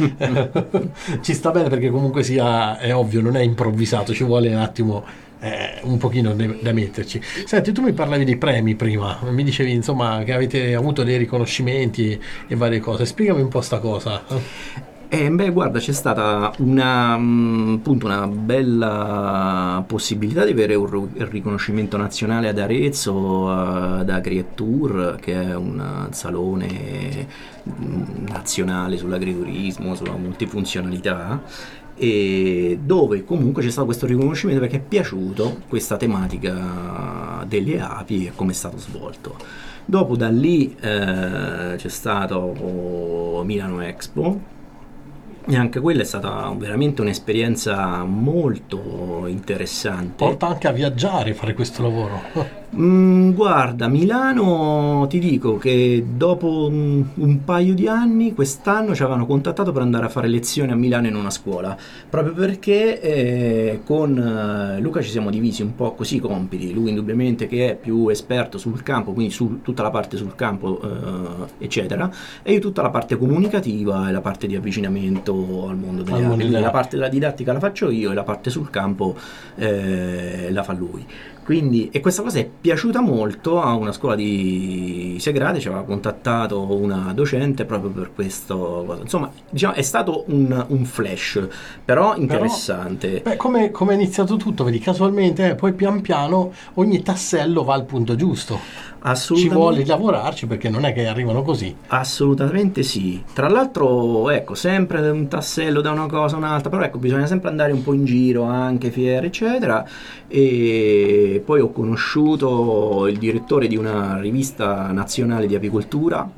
ci sta bene perché comunque sia, è ovvio, non è improvvisato, ci vuole un attimo eh, un pochino de- da metterci. Senti, tu mi parlavi dei premi prima, mi dicevi insomma che avete avuto dei riconoscimenti e varie cose. Spiegami un po' sta cosa. Eh, beh, guarda, c'è stata una, mh, appunto una bella possibilità di avere un ru- il riconoscimento nazionale ad Arezzo, eh, da Creatur, che è un salone mh, nazionale sull'agriturismo, sulla multifunzionalità, e dove comunque c'è stato questo riconoscimento perché è piaciuto questa tematica delle api e come è stato svolto. Dopo da lì eh, c'è stato Milano Expo. E anche quella è stata veramente un'esperienza molto interessante. Porta anche a viaggiare fare questo lavoro. Mm, guarda, Milano, ti dico che dopo un, un paio di anni, quest'anno ci avevano contattato per andare a fare lezioni a Milano in una scuola, proprio perché eh, con eh, Luca ci siamo divisi un po' così i compiti. Lui indubbiamente che è più esperto sul campo, quindi su tutta la parte sul campo eh, eccetera, e io tutta la parte comunicativa e la parte di avvicinamento al mondo delle Al mondo api. Quindi delle la api. parte della didattica la faccio io e la parte sul campo eh, la fa lui. Quindi, e questa cosa è piaciuta molto a una scuola di Segrate, ci aveva contattato una docente proprio per questo cosa. Insomma, diciamo, è stato un, un flash, però interessante. Beh, come, come è iniziato tutto, vedi, casualmente, eh, poi pian piano ogni tassello va al punto giusto. Ci Assolutamente. vuole lavorarci perché non è che arrivano così. Assolutamente sì. Tra l'altro, ecco, sempre un tassello da una cosa a un'altra, però ecco, bisogna sempre andare un po' in giro, anche fiere, eccetera. E poi ho conosciuto il direttore di una rivista nazionale di apicoltura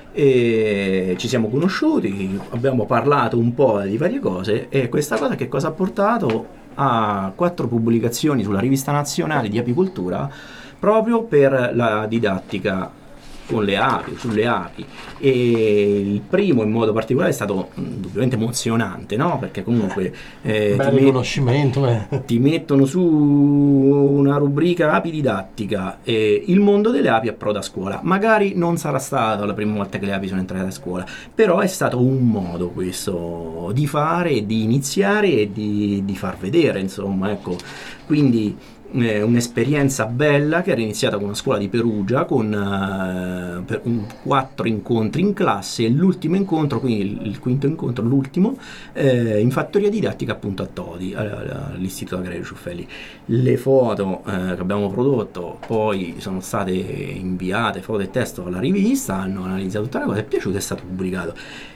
e ci siamo conosciuti, abbiamo parlato un po' di varie cose e questa cosa che cosa ha portato a quattro pubblicazioni sulla rivista nazionale di apicoltura proprio per la didattica con le api, sulle api, e il primo in modo particolare è stato indubbiamente emozionante, no? Perché comunque eh, Bel ti, met- riconoscimento, eh. ti mettono su una rubrica api didattica e il mondo delle api approda a scuola. Magari non sarà stata la prima volta che le api sono entrate a scuola, però è stato un modo questo di fare, di iniziare e di, di far vedere, insomma, ecco. Quindi eh, un'esperienza bella che era iniziata con una scuola di Perugia con eh, per un, quattro incontri in classe e l'ultimo incontro, quindi il, il quinto incontro, l'ultimo eh, in fattoria didattica appunto a Todi, all'Istituto Agrario Ciuffelli. Le foto eh, che abbiamo prodotto poi sono state inviate, foto e testo alla rivista, hanno analizzato tutta la cosa, è piaciuto, è stato pubblicato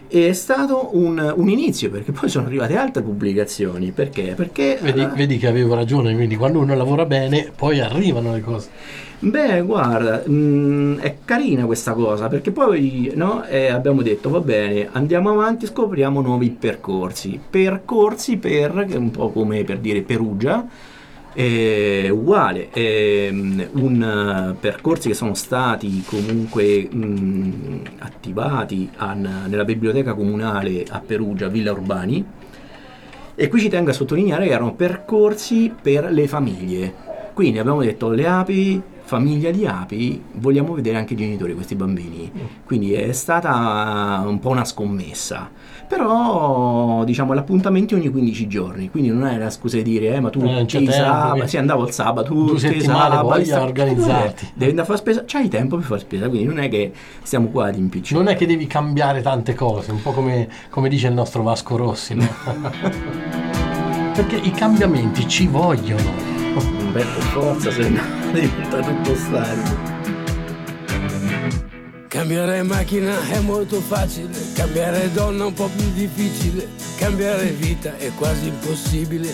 E è stato un, un inizio, perché poi sono arrivate altre pubblicazioni. Perché? Perché Vedi, eh, vedi che avevo ragione, quindi quando uno lavora bene poi arrivano le cose. beh, guarda, mh, è carina questa cosa, perché poi no, eh, abbiamo detto va bene, andiamo avanti, scopriamo nuovi percorsi. Percorsi per, che è un po' come per dire Perugia, è uguale, è um, un uh, percorsi che sono stati comunque um, attivati an- nella biblioteca comunale a Perugia, Villa Urbani, e qui ci tengo a sottolineare che erano percorsi per le famiglie. Quindi abbiamo detto le api, famiglia di api, vogliamo vedere anche i genitori di questi bambini. Quindi è stata un po' una scommessa. Però diciamo l'appuntamento è ogni quindici giorni, quindi non è la scusa di dire eh ma tu Eh, non c'è i tempo, sabato, quindi- sì, andavo il sabato, Due tutti i settimane sabati, poi a sta- organizzarti. eh, devi andare a fare spesa, c'hai tempo per fare spesa, quindi non è che stiamo qua ad impicciare. Non è che devi cambiare tante cose, un po' come, come dice il nostro Vasco Rossi, no? Perché i cambiamenti ci vogliono. Beh, per forza, se no diventa tutto stadio. Cambiare macchina è molto facile, cambiare donna è un po' più difficile, cambiare vita è quasi impossibile.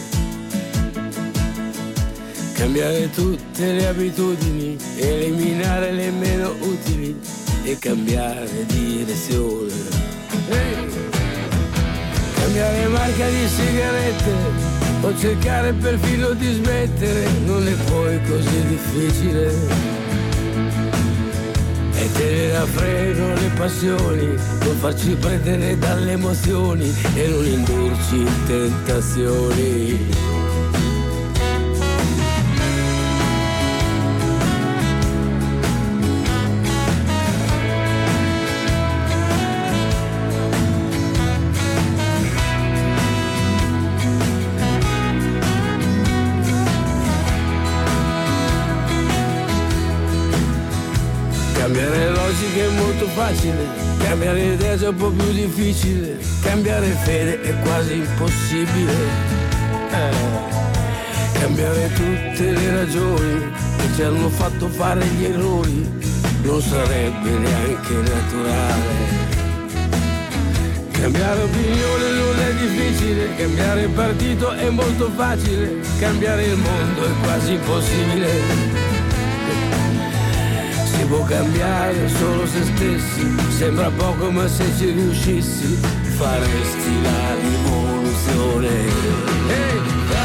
Cambiare tutte le abitudini, eliminare le meno utili e cambiare direzione. Ehi! Cambiare marca di sigarette o cercare perfino di smettere non è poi così difficile. E tenere a freno le passioni, non farci prendere dalle emozioni e non indurci in tentazioni. Cambiare logica è molto facile, cambiare idea è un po' più difficile, cambiare fede è quasi impossibile. Eh, cambiare tutte le ragioni che ci hanno fatto fare gli errori non sarebbe neanche naturale. Cambiare opinione non è difficile, cambiare partito è molto facile, cambiare il mondo è quasi impossibile. Si può cambiare solo se stessi, sembra poco ma se ci riuscissi faresti la rivoluzione. Hey!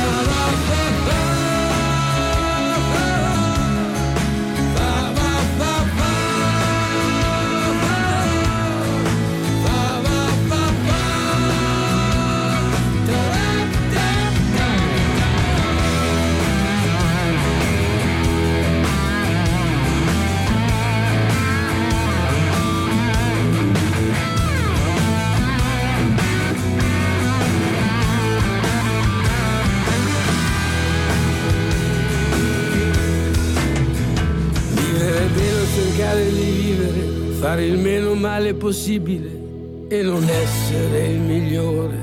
Cercare di vivere, fare il meno male possibile e non essere il migliore.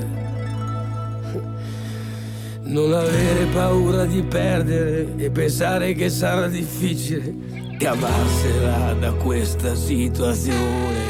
Non avere paura di perdere e pensare che sarà difficile cavarsela da questa situazione.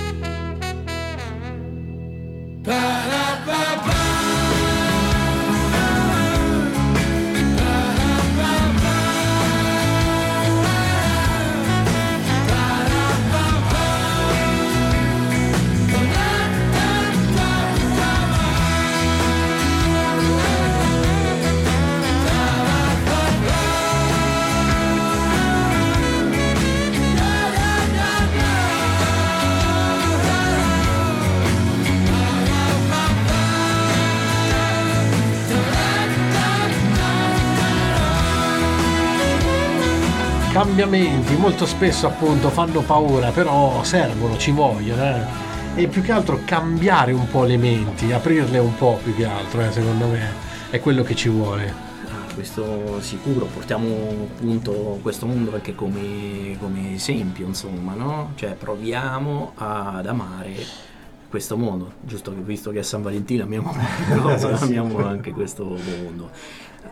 Cambiamenti molto spesso appunto fanno paura, però servono, ci vogliono, eh. E più che altro cambiare un po' le menti, aprirle un po' più che altro, eh, secondo me è quello che ci vuole. Ah, questo sicuro, portiamo appunto questo mondo anche come, come esempio, insomma, no? Cioè proviamo ad amare questo mondo, giusto che visto che è San Valentino amiamo, amiamo anche questo mondo.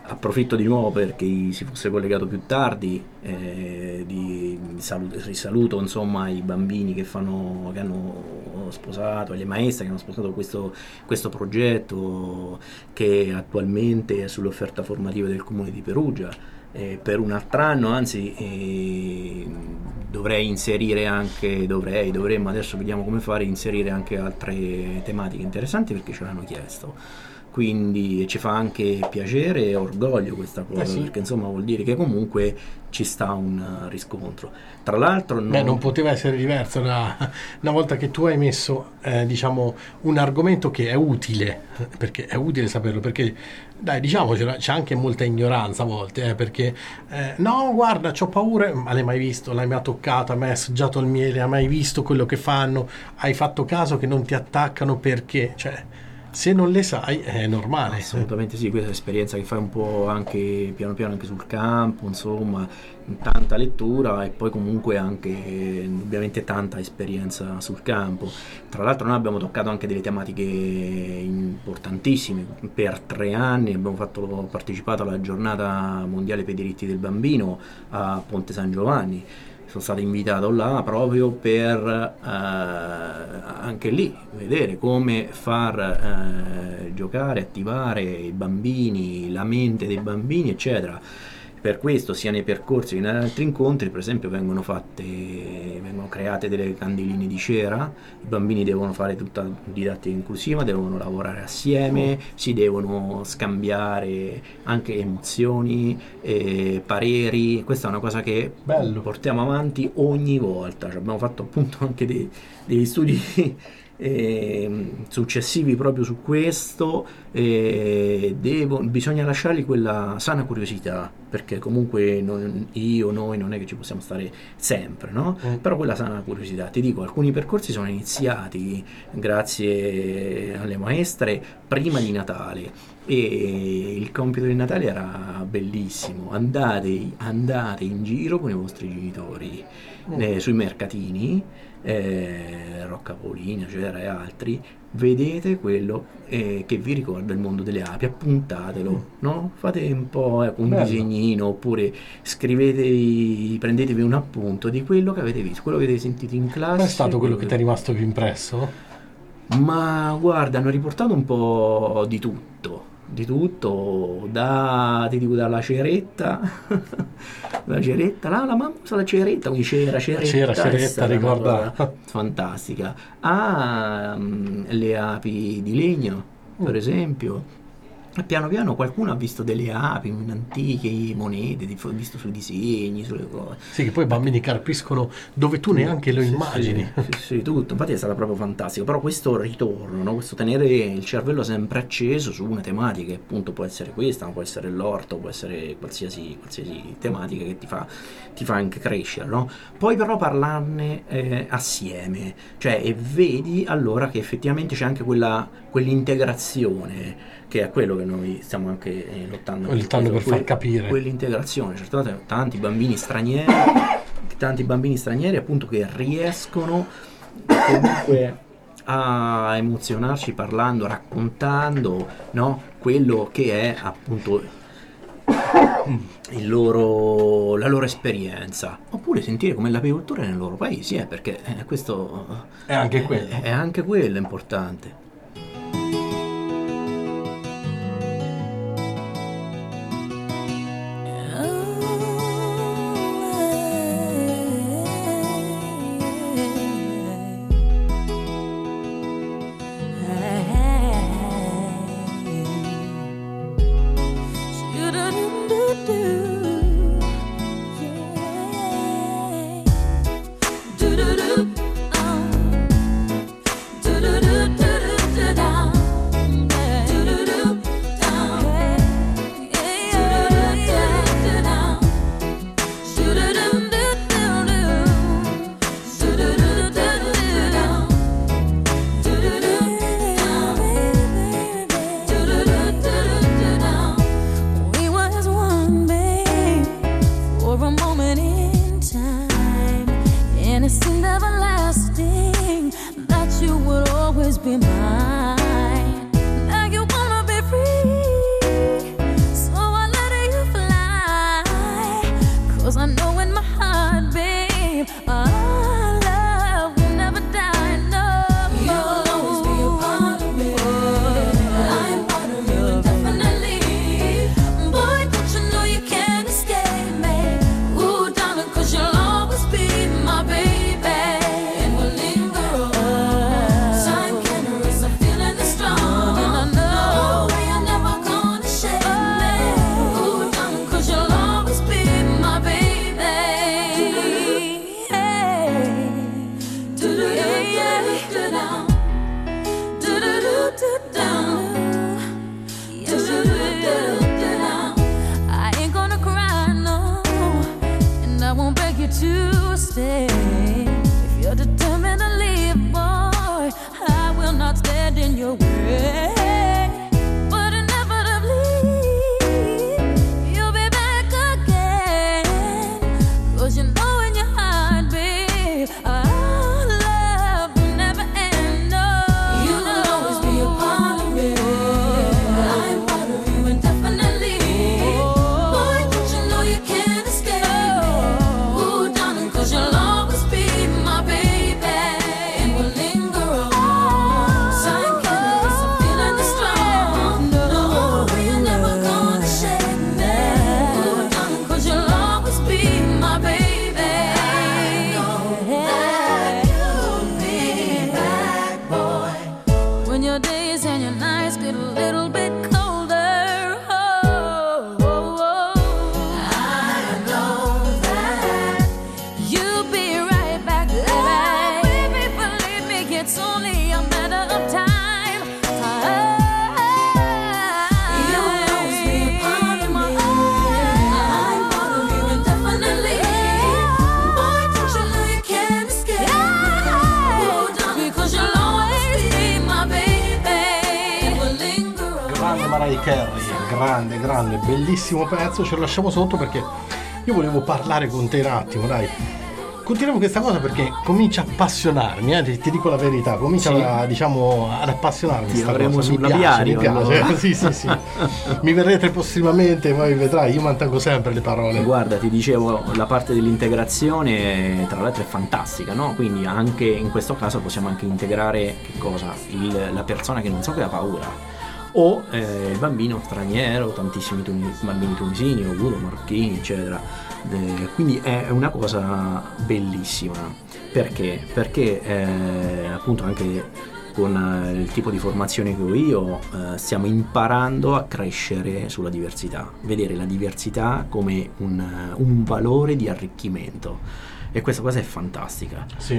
approfitto di nuovo per chi si fosse collegato più tardi, eh, di, di saluto, risaluto insomma i bambini che, fanno, che hanno sposato, e le maestre che hanno sposato questo, questo progetto che attualmente è sull'offerta formativa del Comune di Perugia. Eh, per un altro anno, anzi eh, dovrei inserire anche, dovrei, dovremmo, adesso vediamo come fare, inserire anche altre tematiche interessanti perché ce l'hanno chiesto. Quindi ci fa anche piacere e orgoglio questa cosa, eh sì. perché insomma vuol dire che comunque ci sta un riscontro. Tra l'altro non, Beh, non poteva essere diverso una, una volta che tu hai messo eh, diciamo un argomento che è utile, perché è utile saperlo, perché dai, diciamocelo, c'è anche molta ignoranza a volte, eh, perché eh, no, guarda, c'ho paura, ma l'hai mai visto, l'hai mai toccata, mai assaggiato il miele, hai mai visto quello che fanno, hai fatto caso che non ti attaccano perché, cioè se non le sai è normale. Assolutamente sì, questa è l'esperienza che fai un po' anche piano piano anche sul campo, insomma, tanta lettura e poi comunque anche ovviamente tanta esperienza sul campo. Tra l'altro noi abbiamo toccato anche delle tematiche importantissime. Per tre anni abbiamo fatto, partecipato alla giornata mondiale per i diritti del bambino a Ponte San Giovanni. Sono stato invitato là proprio per eh, anche lì vedere come far eh, giocare, attivare i bambini, la mente dei bambini, eccetera. Per questo sia nei percorsi che negli altri incontri, per esempio, vengono fatte, vengono create delle candeline di cera, i bambini devono fare tutta didattica inclusiva, devono lavorare assieme, si devono scambiare anche emozioni, eh, pareri. Questa è una cosa che Bello. portiamo avanti ogni volta. Cioè, abbiamo fatto appunto anche dei, degli studi eh, successivi proprio su questo. Eh, devo, bisogna lasciargli quella sana curiosità, perché comunque non, io, noi non è che ci possiamo stare sempre, no? Mm. Però quella sana curiosità, ti dico, alcuni percorsi sono iniziati grazie alle maestre prima di Natale e il compito di Natale era bellissimo. Andate, andate in giro con i vostri genitori mm. eh, sui mercatini, eh, Rocca Paolina, c'era e altri, vedete quello eh, che vi ricorda il mondo delle api, appuntatelo, mm. no? Fate un po' ecco, un Bello. disegnino, oppure scrivetevi, prendetevi un appunto di quello che avete visto, quello che avete sentito in classe. Qual è stato quello che ti è rimasto più impresso? Ma guarda, hanno riportato un po' di tutto, di tutto, da, ti dico, dalla ceretta, la ceretta, la, la mamma usa la ceretta, quindi c'era ceretta, c'era ceretta, ricorda, fantastica, a um, le api di legno, per mm. esempio. Piano piano qualcuno ha visto delle api in antiche monete, visto sui disegni, sulle cose. Sì, che poi i bambini carpiscono dove tu neanche lo immagini. Sì, sì, sì, tutto. Infatti è stato proprio fantastico. Però questo ritorno, no? Questo tenere il cervello sempre acceso su una tematica, che appunto può essere questa, ma può essere l'orto, può essere qualsiasi, qualsiasi tematica che ti fa, ti fa anche crescere, no? Poi però parlarne eh, assieme, cioè, e vedi allora che effettivamente c'è anche quella, quell'integrazione, che è quello che noi stiamo anche eh, lottando, lottando per quel, far capire quell'integrazione. Certamente tanti bambini stranieri tanti bambini stranieri appunto che riescono comunque a emozionarci parlando, raccontando, no? Quello che è appunto il loro, la loro esperienza, oppure sentire come l'apicoltura è nel loro paese, eh, perché eh, questo è anche quello è, è anche quello importante. Do do do, oh. Do do do do do. 'cause I know in my heart, babe, our love will never die, no. You'll always be a part of me. I'm part of you indefinitely. Boy, don't you know you can't escape me. Ooh, darling, 'cause you'll always be my baby. And we'll linger on. Time can't erase a feeling that's strong. And I know you're never gonna shake me. Ooh, darling, 'cause you'll always be my baby. Hey. Do-do-do-do-do-down. Do-do-do-do-down. Do-do-do-do-do-down. I ain't gonna cry, no, and I won't beg you to stay. If you're determined to leave, boy, I will not stand in your way. But inevitably, you'll be back again. 'Cause you know in your heart, babe, our love will never end, no. You'll always be a part of me. I'm part of you indefinitely. Boy, don't you know you can't escape me. Ooh, darling, 'cause you'll always be my baby. And we'll linger on. Time can't erase a feeling that's strong. No, you're never gonna shake me. Ooh, darling, 'cause you'll always be my baby. I know that you'll be back, boy. When your days and your nights get a little bit colder, oh, oh, oh. I know that you'll be right back, baby. Baby, believe me, it's only a matter of time. You'll always be a part of me. I'm part of you indefinitely. Boy, don't you know you can't escape me. Oh, darling, 'cause you'll always be my baby. And we'll linger on. Grande Mariah Carey, grande, grande, bellissimo pezzo. Ce lo lasciamo sotto perché io volevo parlare con te un attimo, dai. Continuiamo questa cosa perché comincia a appassionarmi, eh, ti, ti dico la verità, comincia Sì. a, diciamo ad appassionarmi Ti sta avremo cosa. Mi sulla piace, Viario, mi piace. allora. Sì, sì, sì. Mi verrete prossimamente, poi vedrai, io mantengo sempre le parole. Guarda, ti dicevo, la parte dell'integrazione tra l'altro è fantastica, no? Quindi anche in questo caso possiamo anche integrare che cosa? Il- la persona che non so che ha paura, o eh, il bambino straniero, tantissimi tuni- bambini tunisini, o guru, marocchini, eccetera. Eh, quindi è una cosa bellissima. Perché? Perché eh, appunto anche con eh, il tipo di formazione che ho io eh, stiamo imparando a crescere sulla diversità, vedere la diversità come un, un valore di arricchimento, e questa cosa è fantastica. Sì.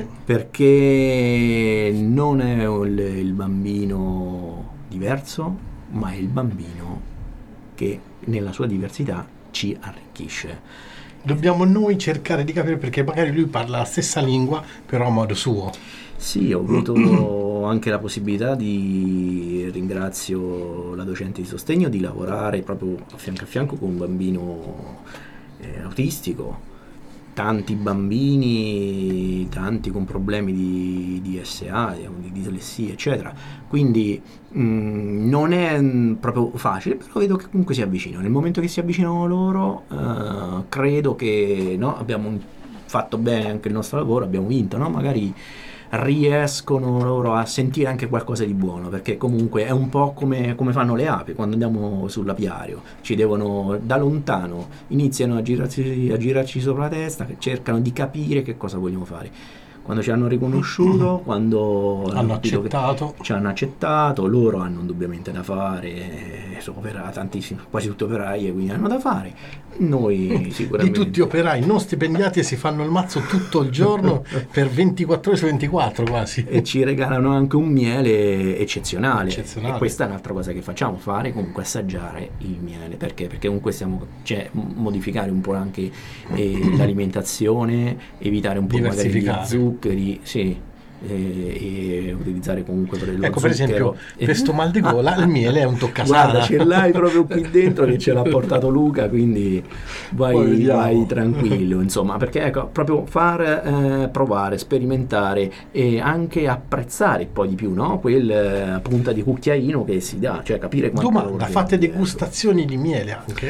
Perché non è il, il bambino diverso, ma è il bambino che nella sua diversità ci arricchisce. Dobbiamo noi cercare di capire, perché magari lui parla la stessa lingua, però a modo suo. Sì, ho avuto anche la possibilità di, ringrazio la docente di sostegno, di lavorare proprio a fianco a fianco con un bambino eh, autistico, tanti bambini, tanti con problemi di, di S A, di dislessia, eccetera. Quindi mh, non è mh, proprio facile, però vedo che comunque si avvicinano. Nel momento che si avvicinano loro, eh, credo che no, abbiamo fatto bene anche il nostro lavoro, abbiamo vinto, no? Magari riescono loro a sentire anche qualcosa di buono, perché comunque è un po' come, come fanno le api quando andiamo sull'apiario, ci devono da lontano iniziano a girarci, a girarci sopra la testa, che cercano di capire che cosa vogliamo fare. Quando ci hanno riconosciuto, quando Hanno capito che accettato. ci hanno accettato, loro hanno indubbiamente da fare, sono operati, tantissimi, quasi tutti operai, e quindi hanno da fare. Noi Di sicuramente tutti operai non stipendiati e si fanno il mazzo tutto il giorno per ventiquattro ore su ventiquattro quasi. e ci regalano anche un miele eccezionale. Eccezionale. E questa è un'altra cosa che facciamo, fare comunque assaggiare il miele. Perché? Perché comunque stiamo, cioè, m- modificare un po' anche eh, l'alimentazione, evitare un po' magari gli Diversificare. zuccheri, sì, e, e utilizzare comunque per lo Ecco, per zucchero. esempio, questo mal di gola, il miele è un toccasana. Guarda, ce l'hai proprio qui dentro che ce l'ha portato Luca, quindi Poi vai, vediamo. vai tranquillo, insomma, perché ecco, proprio far eh, provare, sperimentare e anche apprezzare poi di più, no? Quel eh, punta di cucchiaino che si dà, cioè capire quanto Domanda, lavoro fate dietro. degustazioni di miele anche?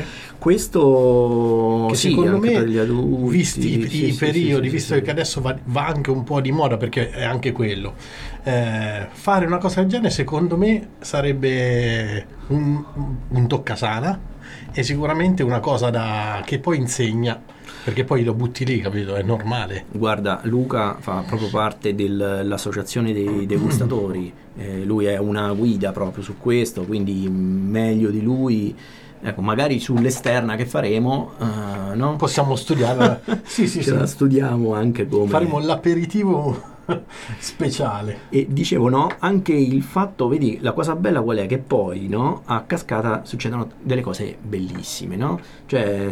Questo Che sì, secondo anche me, per gli adulti, visti i, sì, i sì, periodi, sì, sì, visto sì. che adesso va, va anche un po' di moda, perché è anche quello, eh, fare una cosa del genere secondo me sarebbe un, un toccasana e sicuramente una cosa da, che poi insegna, perché poi lo butti lì, capito? È normale. Guarda, Luca fa proprio parte dell'associazione dei degustatori, eh, lui è una guida proprio su questo, quindi meglio di lui, ecco, magari sull'esterna che faremo, eh, no? Possiamo studiarla. Sì, sì, Ce sì. la studiamo anche come... Faremo l'aperitivo speciale. E dicevo, no, anche il fatto, vedi, la cosa bella qual è? Che poi, no, a cascata succedono delle cose bellissime, no? Cioè,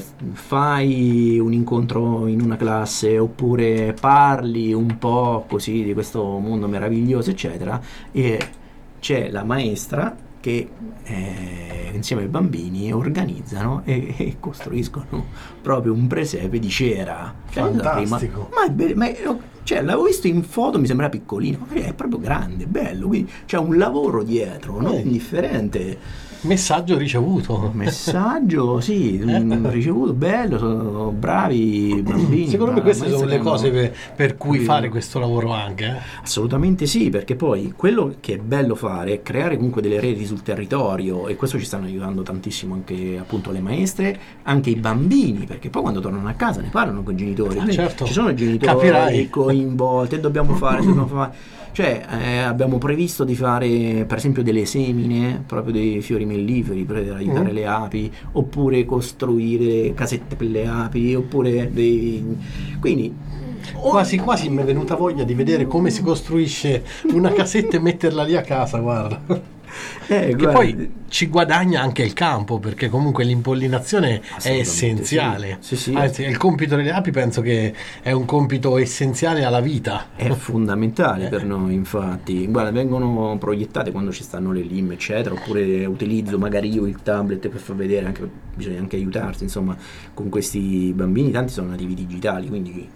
fai un incontro in una classe oppure parli un po' così di questo mondo meraviglioso, eccetera, e c'è la maestra che eh, insieme ai bambini organizzano e, e costruiscono proprio un presepe di cera. Cioè, Fantastico. Ma, ma è be- ma è- cioè, l'avevo visto in foto, mi sembrava piccolino, ma è proprio grande, bello, quindi c'è un lavoro dietro, non Eh. indifferente. Messaggio ricevuto. Messaggio, sì, mm, ricevuto, bello, sono bravi i bambini. Secondo me brava queste sono maestra le che cose hanno- per, per cui capito. fare questo lavoro anche. eh. Assolutamente sì, perché poi quello che è bello fare è creare comunque delle reti sul territorio, e questo ci stanno aiutando tantissimo anche appunto le maestre, anche i bambini, perché poi quando tornano a casa ne parlano con i genitori. Ah, Quindi certo. ci sono i genitori Capirai. coinvolti, e dobbiamo fare, dobbiamo fare. Cioè, eh, abbiamo previsto di fare per esempio delle semine, proprio dei fiori melliferi per aiutare Mm. le api, oppure costruire casette per le api, oppure dei... quindi Quasi quasi mi è venuta voglia di vedere come si costruisce una casetta e metterla lì a casa, guarda. eh, Che guarda, poi ci guadagna anche il campo, perché comunque l'impollinazione è Assolutamente essenziale. sì. Sì, sì. Anzi, il compito delle api penso che è un compito essenziale alla vita. è fondamentale Eh. per noi, infatti. Guarda, vengono proiettate quando ci stanno le lim, eccetera, oppure utilizzo magari io il tablet per far vedere, anche bisogna anche aiutarsi, insomma, con questi bambini. Tanti sono nativi digitali, quindi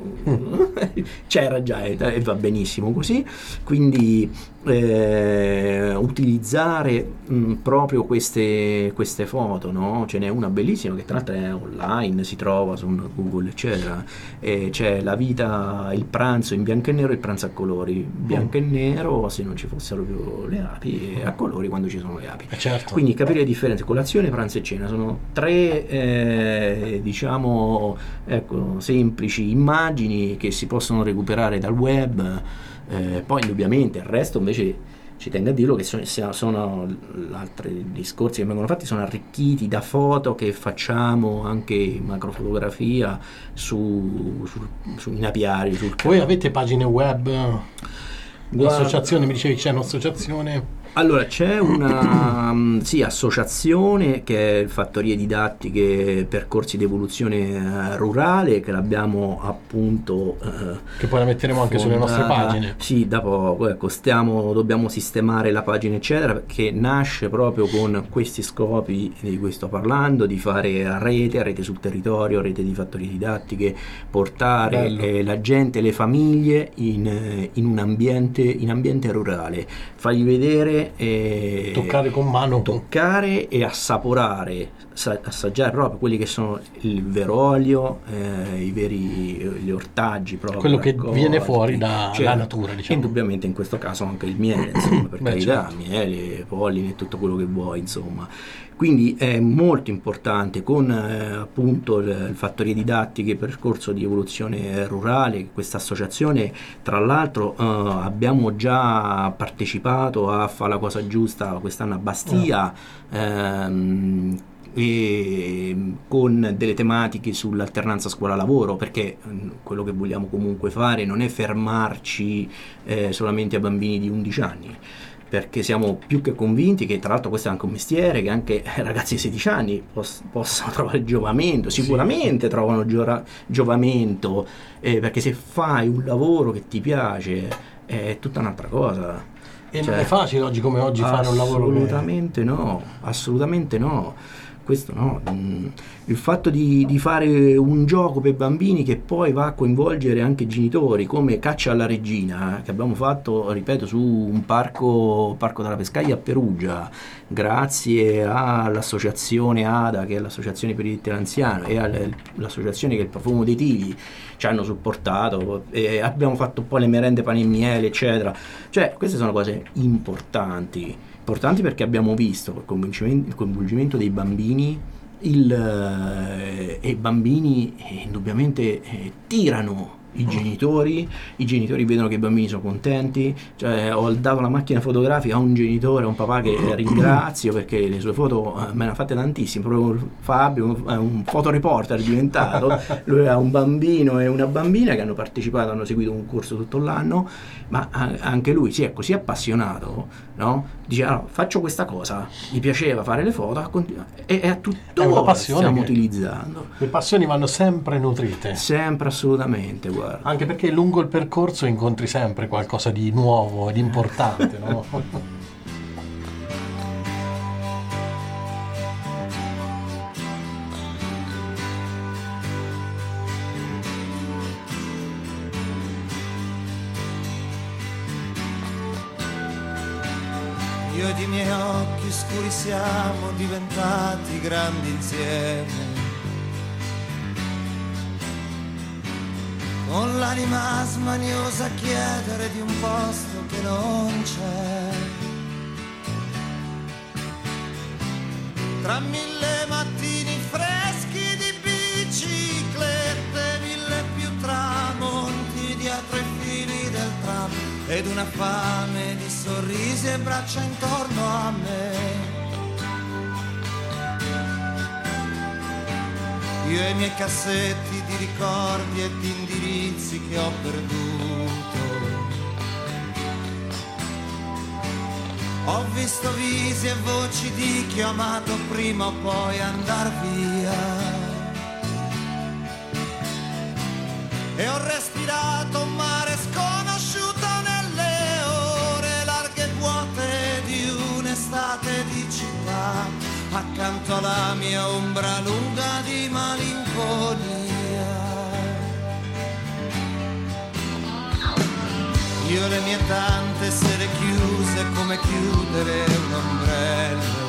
c'era già e, e va benissimo così. Quindi eh, utilizzare mh, proprio queste, queste foto, no? Ce n'è una bellissima che tra l'altro è online, si trova su Google, eccetera. E c'è la vita, il pranzo in bianco e nero e il pranzo a colori. Bianco e nero se non ci fossero più le api, e a colori quando ci sono le api. Eh, certo. Quindi capire le differenze, colazione, pranzo e cena sono tre eh, diciamo ecco, semplici immagini che si possono recuperare dal web, eh, poi indubbiamente il resto invece ci tengo a dirlo che sono, sono altri discorsi che vengono fatti, sono arricchiti da foto che facciamo anche in macrofotografia su, su, su in apiari, sul Voi canale. avete pagine web, Guarda- associazione, mi dicevi che c'è un'associazione. Allora, c'è una mm, sì, associazione che è Fattorie Didattiche Percorsi di Evoluzione eh, Rurale, che l'abbiamo appunto eh, Che poi la metteremo anche sulle nostre fondata- pagine. Sì, da poco, ecco, stiamo, dobbiamo sistemare la pagina eccetera, perché nasce proprio con questi scopi di cui sto parlando, di fare rete, rete sul territorio, rete di fattorie didattiche, portare Bello. eh, la gente, le famiglie in, eh, in un ambiente, in ambiente rurale, fargli vedere e Toccare con mano. toccare e assaporare, sa- assaggiare proprio quelli che sono il vero olio, eh, i veri gli ortaggi proprio Quello che raccolti. viene fuori dalla Cioè, natura, diciamo. indubbiamente in questo caso anche il miele, insomma, per Beh, carità, certo. miele, polline e tutto quello che vuoi, insomma. Quindi è molto importante con eh, appunto il, il Fattorie Didattiche Percorso di Evoluzione Rurale, questa associazione, tra l'altro eh, abbiamo già partecipato a Fa la cosa giusta quest'anno a Bastia, ehm, e con delle tematiche sull'alternanza scuola-lavoro, perché mh, quello che vogliamo comunque fare non è fermarci eh, solamente a bambini di undici anni, perché siamo più che convinti che, tra l'altro, questo è anche un mestiere che anche ragazzi di sedici anni pos- possano trovare giovamento, sicuramente trovano giora- giovamento, eh, perché se fai un lavoro che ti piace è tutta un'altra cosa. E Cioè, non è facile oggi come oggi fare un lavoro che- assolutamente no, assolutamente no. Questo no. Mm, il fatto di, di fare un gioco per bambini che poi va a coinvolgere anche i genitori, come Caccia alla Regina, eh, che abbiamo fatto, ripeto, su un parco, parco della Pescaia a Perugia, grazie all'associazione A D A, che è l'associazione per i diritti dell'anziano, e all'associazione che è il Profumo dei Tigli, ci hanno supportato, e abbiamo fatto un po' le merende pane e miele, eccetera. Cioè, queste sono cose importanti. Importanti perché abbiamo visto il coinvolgimento, il coinvolgimento dei bambini, il, eh, e i bambini eh, indubbiamente eh, tirano i genitori, i genitori vedono che i bambini sono contenti. Cioè, ho dato la macchina fotografica a un genitore, a un papà che ringrazio, perché le sue foto eh, me ne ha fatte tantissime. Proprio Fabio è un fotoreporter diventato, lui ha un bambino e una bambina che hanno partecipato, hanno seguito un corso tutto l'anno, ma a- anche lui si è così appassionato, no? Dice, allora, faccio questa cosa, gli piaceva fare le foto, ha continu- e, e a È una tuttora passione stiamo che- utilizzando, Le passioni vanno sempre nutrite. sempre, assolutamente, guarda. Anche perché lungo il percorso incontri sempre qualcosa di nuovo e di importante, no? Io ed i miei occhi scuri siamo diventati grandi insieme, con l'anima smaniosa a chiedere di un posto che non c'è. Tra mille mattini freschi di biciclette, mille più tramonti dietro i fili del tram, ed una fame di sorrisi e braccia intorno a me. Io e i miei cassetti di ricordi e di indirizzi che ho perduto. Ho visto visi e voci di chi ho amato prima o poi andar via. E ho respirato un mare sconosciuto nelle ore larghe e vuote di un'estate di città, accanto alla mia ombra lunga di malinconia. Io le mie tante sere chiuse come chiudere un ombrello,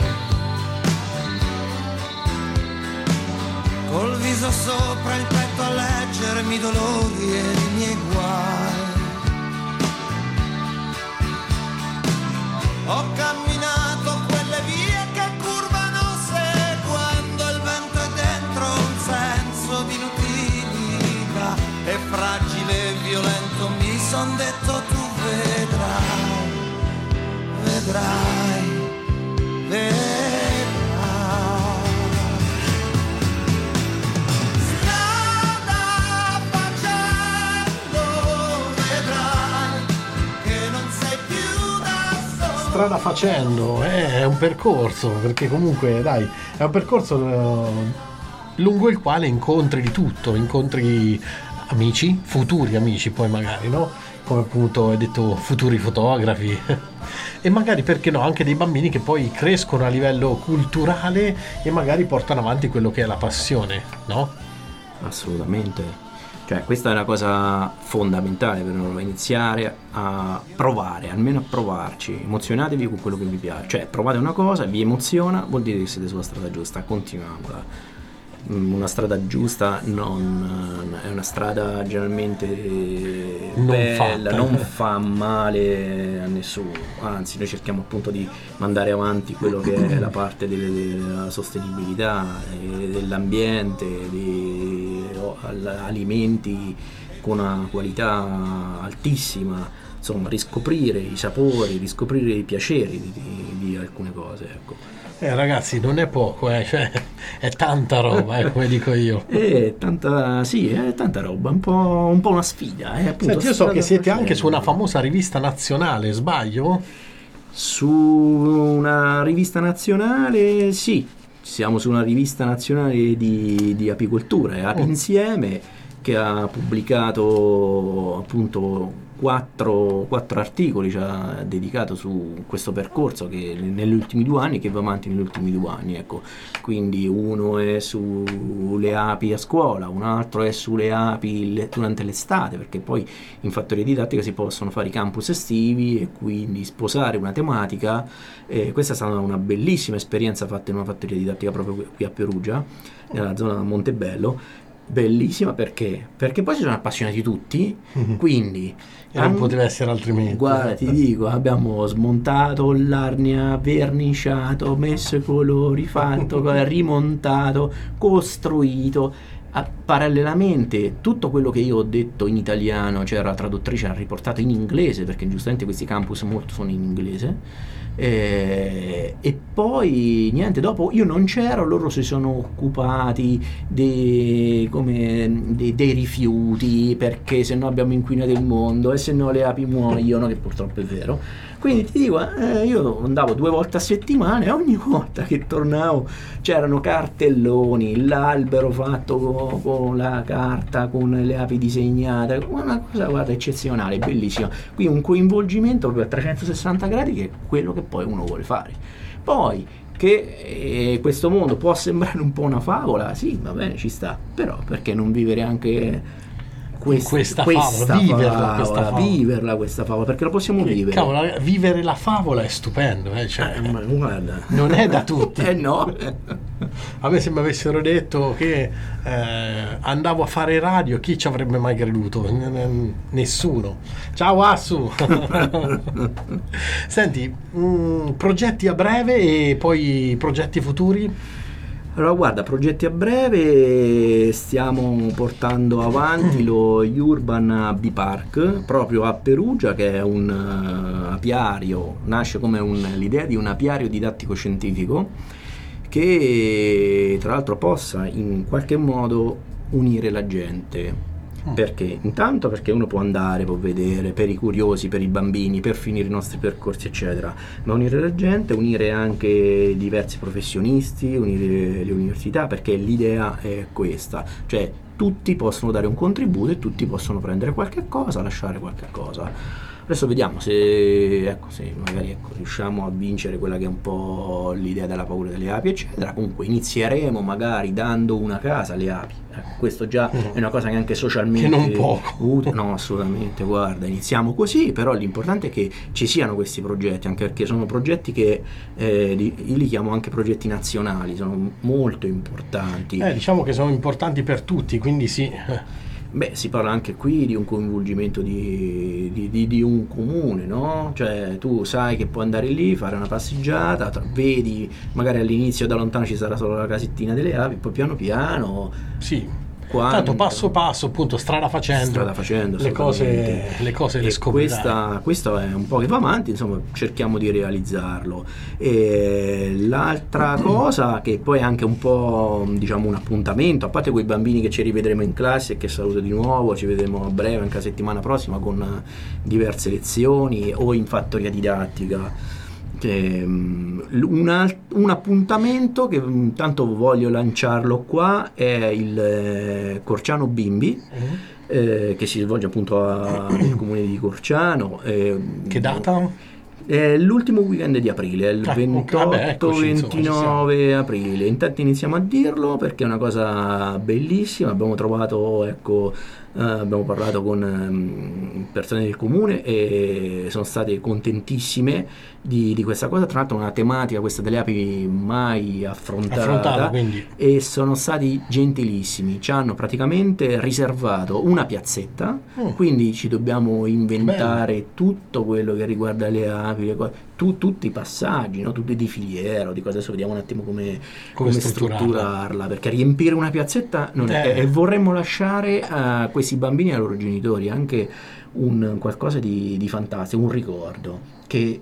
col viso sopra il petto a leggermi i dolori e i miei guai. Ho camminato quelle vie che curvano seguendo il vento e dentro un senso di inutilità, e fragile e violento mi son detto tu vedrai, vedrai, vedrai. Strada facendo vedrai che non sei più da solo. Strada facendo, eh, è un percorso, perché comunque dai, è un percorso eh, lungo il quale incontri di tutto, incontri amici, futuri amici poi magari, no? Come appunto hai detto, futuri fotografi e magari, perché no, anche dei bambini che poi crescono a livello culturale e magari portano avanti quello che è la passione, no? Assolutamente. Cioè, questa è una cosa fondamentale per noi, iniziare a provare, almeno a provarci. Emozionatevi con quello che vi piace. Cioè, provate una cosa, vi emoziona, vuol dire che siete sulla strada giusta, continuamola. Mm, Una strada giusta non è una strada generalmente Non bella, fatta. non fa male a nessuno, anzi noi cerchiamo appunto di mandare avanti quello che è la parte delle- della sostenibilità, eh, dell'ambiente, di o- al- alimenti con una qualità altissima, insomma riscoprire i sapori, riscoprire i piaceri di, di- di alcune cose, ecco. Eh ragazzi, non è poco, eh, cioè, è tanta roba, eh, come dico io. E tanta, sì, è tanta roba, un po', un po' una sfida. Eh, appunto, Senti, io so strada che siete facendo. anche su una famosa rivista nazionale, sbaglio? Su una rivista nazionale, sì, siamo su una rivista nazionale di, di apicoltura, è Api Oh. Insieme, che ha pubblicato appunto quattro, quattro articoli, ci ha dedicato su questo percorso che negli ultimi due anni, che va avanti negli ultimi due anni, ecco. Quindi uno è sulle api a scuola, un altro è sulle api le- durante l'estate, perché poi in fattoria didattica si possono fare i campus estivi e quindi sposare una tematica. Eh, questa è stata una bellissima esperienza fatta in una fattoria didattica proprio qui- qui a Perugia, nella zona di Montebello. Bellissima perché? Perché poi si sono appassionati tutti, quindi E non han- poteva essere altrimenti. Guarda, ti dico, abbiamo smontato l'arnia, verniciato, messo i colori, fatto, rimontato, costruito. Ah, parallelamente tutto quello che io ho detto in italiano, c'era la traduttrice, ha riportato in inglese, perché giustamente questi campus molto sono in inglese. Eh, e poi niente, dopo io non c'ero, loro si sono occupati dei, come, dei, dei rifiuti, perché se no abbiamo inquinato il mondo e se no le api muoiono, che purtroppo è vero. Quindi ti dico, eh, io andavo due volte a settimana e ogni volta che tornavo c'erano cartelloni, l'albero fatto con, con la carta, con le api disegnate, una cosa, guarda, eccezionale, bellissima. Qui un coinvolgimento proprio a trecentosessanta gradi, che è quello che poi uno vuole fare. Poi che eh, questo mondo può sembrare un po' una favola, sì, va bene, ci sta, però perché non vivere anche quest- Questa favola, viverla questa favola. viverla questa favola, perché lo possiamo Che, vivere. cavolo, vivere la favola è stupendo, eh, cioè, Eh, ma guarda, non è da tutti. eh no. A me se mi avessero detto che eh, andavo a fare radio, chi ci avrebbe mai creduto? N- n- nessuno. Ciao Assu. Senti, mm, progetti a breve e poi progetti futuri? Allora guarda, progetti a breve, stiamo portando avanti lo Urban Bee Park proprio a Perugia, che è un uh, apiario, nasce come un, l'idea di un apiario didattico scientifico che tra l'altro possa in qualche modo unire la gente. Perché? Intanto perché uno può andare, può vedere, per i curiosi, per i bambini, per finire i nostri percorsi eccetera, ma unire la gente, unire anche diversi professionisti, unire le università, perché l'idea è questa, cioè tutti possono dare un contributo e tutti possono prendere qualche cosa, lasciare qualche cosa. Adesso vediamo se, ecco, se magari ecco, riusciamo a vincere quella che è un po' l'idea della paura delle api eccetera. Comunque inizieremo magari dando una casa alle api, ecco, questo già è una cosa che anche socialmente Che non poco. utile. No, assolutamente, guarda, iniziamo così, però l'importante è che ci siano questi progetti, anche perché sono progetti che eh, li- io li chiamo anche progetti nazionali, sono molto importanti. Eh, diciamo che sono importanti per tutti, quindi sì. Beh, si parla anche qui di un coinvolgimento di, di- di- di un comune, no? Cioè tu sai che puoi andare lì, fare una passeggiata, tra- vedi magari all'inizio da lontano ci sarà solo la casettina delle api, poi piano piano, Sì. quando- Tanto passo passo, appunto, strada facendo, strada facendo, le cose, assolutamente. le cose le E scoprirai. questa, questo è un po' che va avanti, insomma cerchiamo di realizzarlo. E l'altra cosa che poi è anche un po' diciamo un appuntamento, a parte quei bambini che ci rivedremo in classe e che saluto di nuovo, ci vedremo a breve anche la settimana prossima con diverse lezioni o in fattoria didattica. Ehm, un, al- un appuntamento che intanto voglio lanciarlo qua è il eh, Corciano Bimbi, Mm. eh, che si svolge appunto a- nel comune di Corciano. eh, Che data? È l'ultimo weekend di aprile, è il Ah, ok, ventotto vabbè, eccoci, insomma, ci ventinove aprile. Intanto iniziamo a dirlo perché è una cosa bellissima. Abbiamo trovato, ecco, eh, abbiamo parlato con ehm, persone del comune e sono state contentissime di, di questa cosa. Tra l'altro, una tematica questa delle api mai affrontata, Affrontata, quindi. e sono stati gentilissimi. Ci hanno praticamente riservato una piazzetta, Mm. quindi ci dobbiamo inventare tutto quello che riguarda le api, le cose, tu- tutti i passaggi, no? Tutti di filiera, di cosa. Adesso vediamo un attimo come, Come come strutturarla. strutturarla, perché riempire una piazzetta non è, Eh. e vorremmo lasciare a questi bambini e ai loro genitori anche un qualcosa di, di fantastico, un ricordo che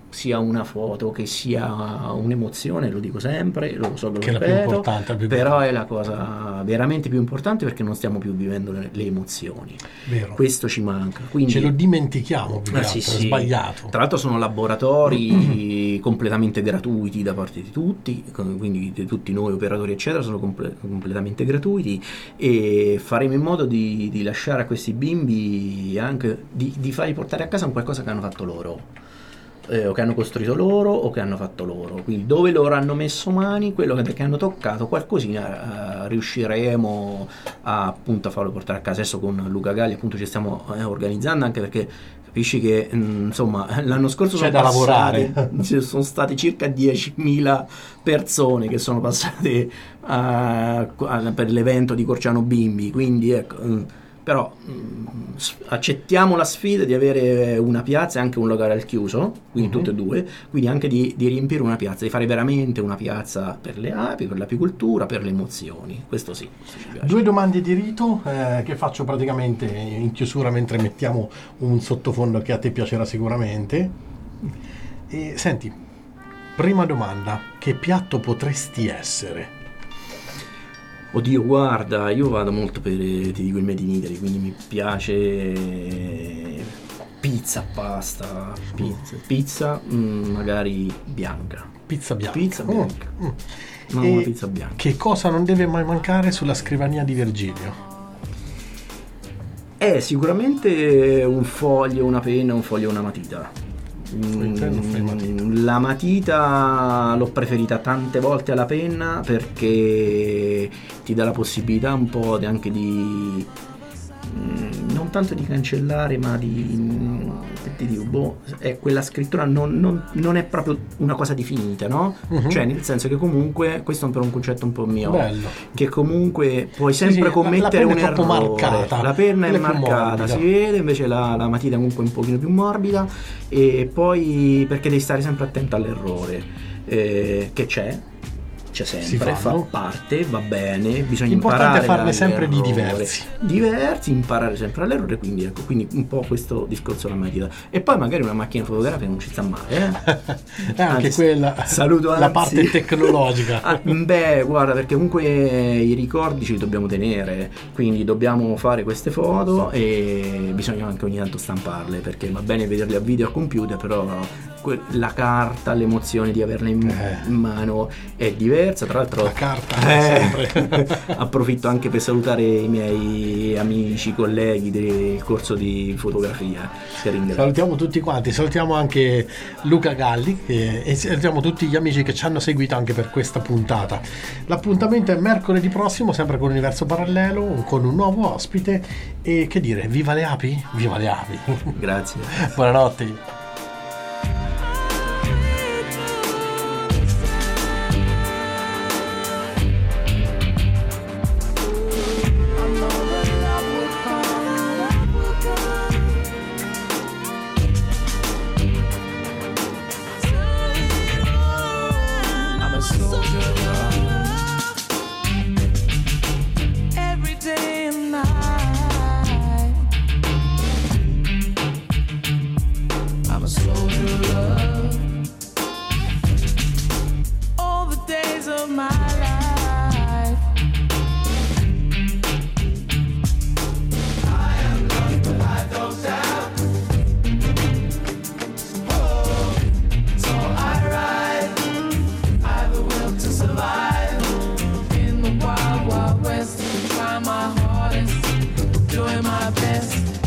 sia una foto, che sia un'emozione, lo dico sempre, lo so che Che è lo la più ripeto, importante, la più però è la cosa veramente più importante, perché non stiamo più vivendo le, le emozioni. Vero. Questo ci manca. Quindi, Ce lo dimentichiamo, più che eh, sì, altro, è sì. sbagliato. Tra l'altro sono laboratori completamente gratuiti da parte di tutti, quindi di tutti noi operatori eccetera, sono comple- completamente gratuiti, e faremo in modo di, di lasciare a questi bimbi anche di, di farli portare a casa un qualcosa che hanno fatto loro. Eh, o che hanno costruito loro o che hanno fatto loro, quindi dove loro hanno messo mani, quello che, che hanno toccato, qualcosina eh, riusciremo a, appunto, a farlo portare a casa. Adesso con Luca Galli appunto ci stiamo eh, organizzando, anche perché capisci che mh, insomma l'anno scorso C'è sono da passati, lavorare. ci sono state circa diecimila persone che sono passate a- a- per l'evento di Corciano Bimbi, quindi ecco, mh, però mh, s- accettiamo la sfida di avere una piazza e anche un locale al chiuso, quindi Mhm. tutte e due, quindi anche di, di riempire una piazza, di fare veramente una piazza per le api, per l'apicoltura, per le emozioni. Questo sì, questo ci piace. Due domande di rito eh, che faccio praticamente in chiusura, mentre mettiamo un sottofondo che a te piacerà sicuramente. E, senti, prima domanda, che piatto potresti essere? Oddio, guarda, io vado molto per, ti dico, il Made in Italy, quindi mi piace pizza, pasta, pizza, pizza mm, magari bianca. Pizza bianca. Pizza bianca. Mm, mm. No, E una pizza bianca. Che cosa non deve mai mancare sulla scrivania di Virgilio? È sicuramente un foglio, una penna, un foglio e una matita. Un penna, un foglio e matita. Mm, La matita l'ho preferita tante volte alla penna, perché ti dà la possibilità un po' di- anche di mm, non tanto di cancellare, ma di mm, che ti dico, boh, è quella scrittura non, non- non è proprio una cosa definita, no? Mhm. Cioè, nel senso che comunque questo è un po' un concetto un po' mio, Bello. che comunque puoi Sì, sempre sì, la- commettere la un penna è troppo errore. marcata. La penna è Quella è più marcata, morbida. si vede, invece la, la matita comunque è un pochino più morbida, e poi perché devi stare sempre attento all'errore, eh, che c'è c'è Si sempre, fa fanno. parte, va bene, bisogna L'importante imparare è farne sempre di dall'errore. diversi. diversi, imparare sempre all'errore, quindi ecco, quindi un po' questo discorso della matita. E poi magari una macchina fotografica non ci sta mai, eh? È anche Anzi, quella saluto la anzi. parte tecnologica. Ah, beh, guarda, perché comunque i ricordi ce li dobbiamo tenere, quindi dobbiamo fare queste foto e bisogna anche ogni tanto stamparle, perché va bene vederle a video a computer, però que- la carta, l'emozione di averla in, Eh. in mano è diversa. Tra l'altro La carta eh, sempre. approfitto anche per salutare i miei amici, colleghi del corso di fotografia, che ringrazio. Salutiamo tutti quanti, salutiamo anche Luca Galli e, e salutiamo tutti gli amici che ci hanno seguito anche per questa puntata. L'appuntamento è mercoledì prossimo, sempre con Universo Parallelo, con un nuovo ospite. E che dire, viva le api? Viva le api. Grazie. Buonanotte. I'm a soldier of love. Every day and night. I'm a soldier of love. All the days of my life. I am loved, but I don't doubt. Oh, so I ride. I've the will to survive in the wild, wild west. Try my hardest, doing my best.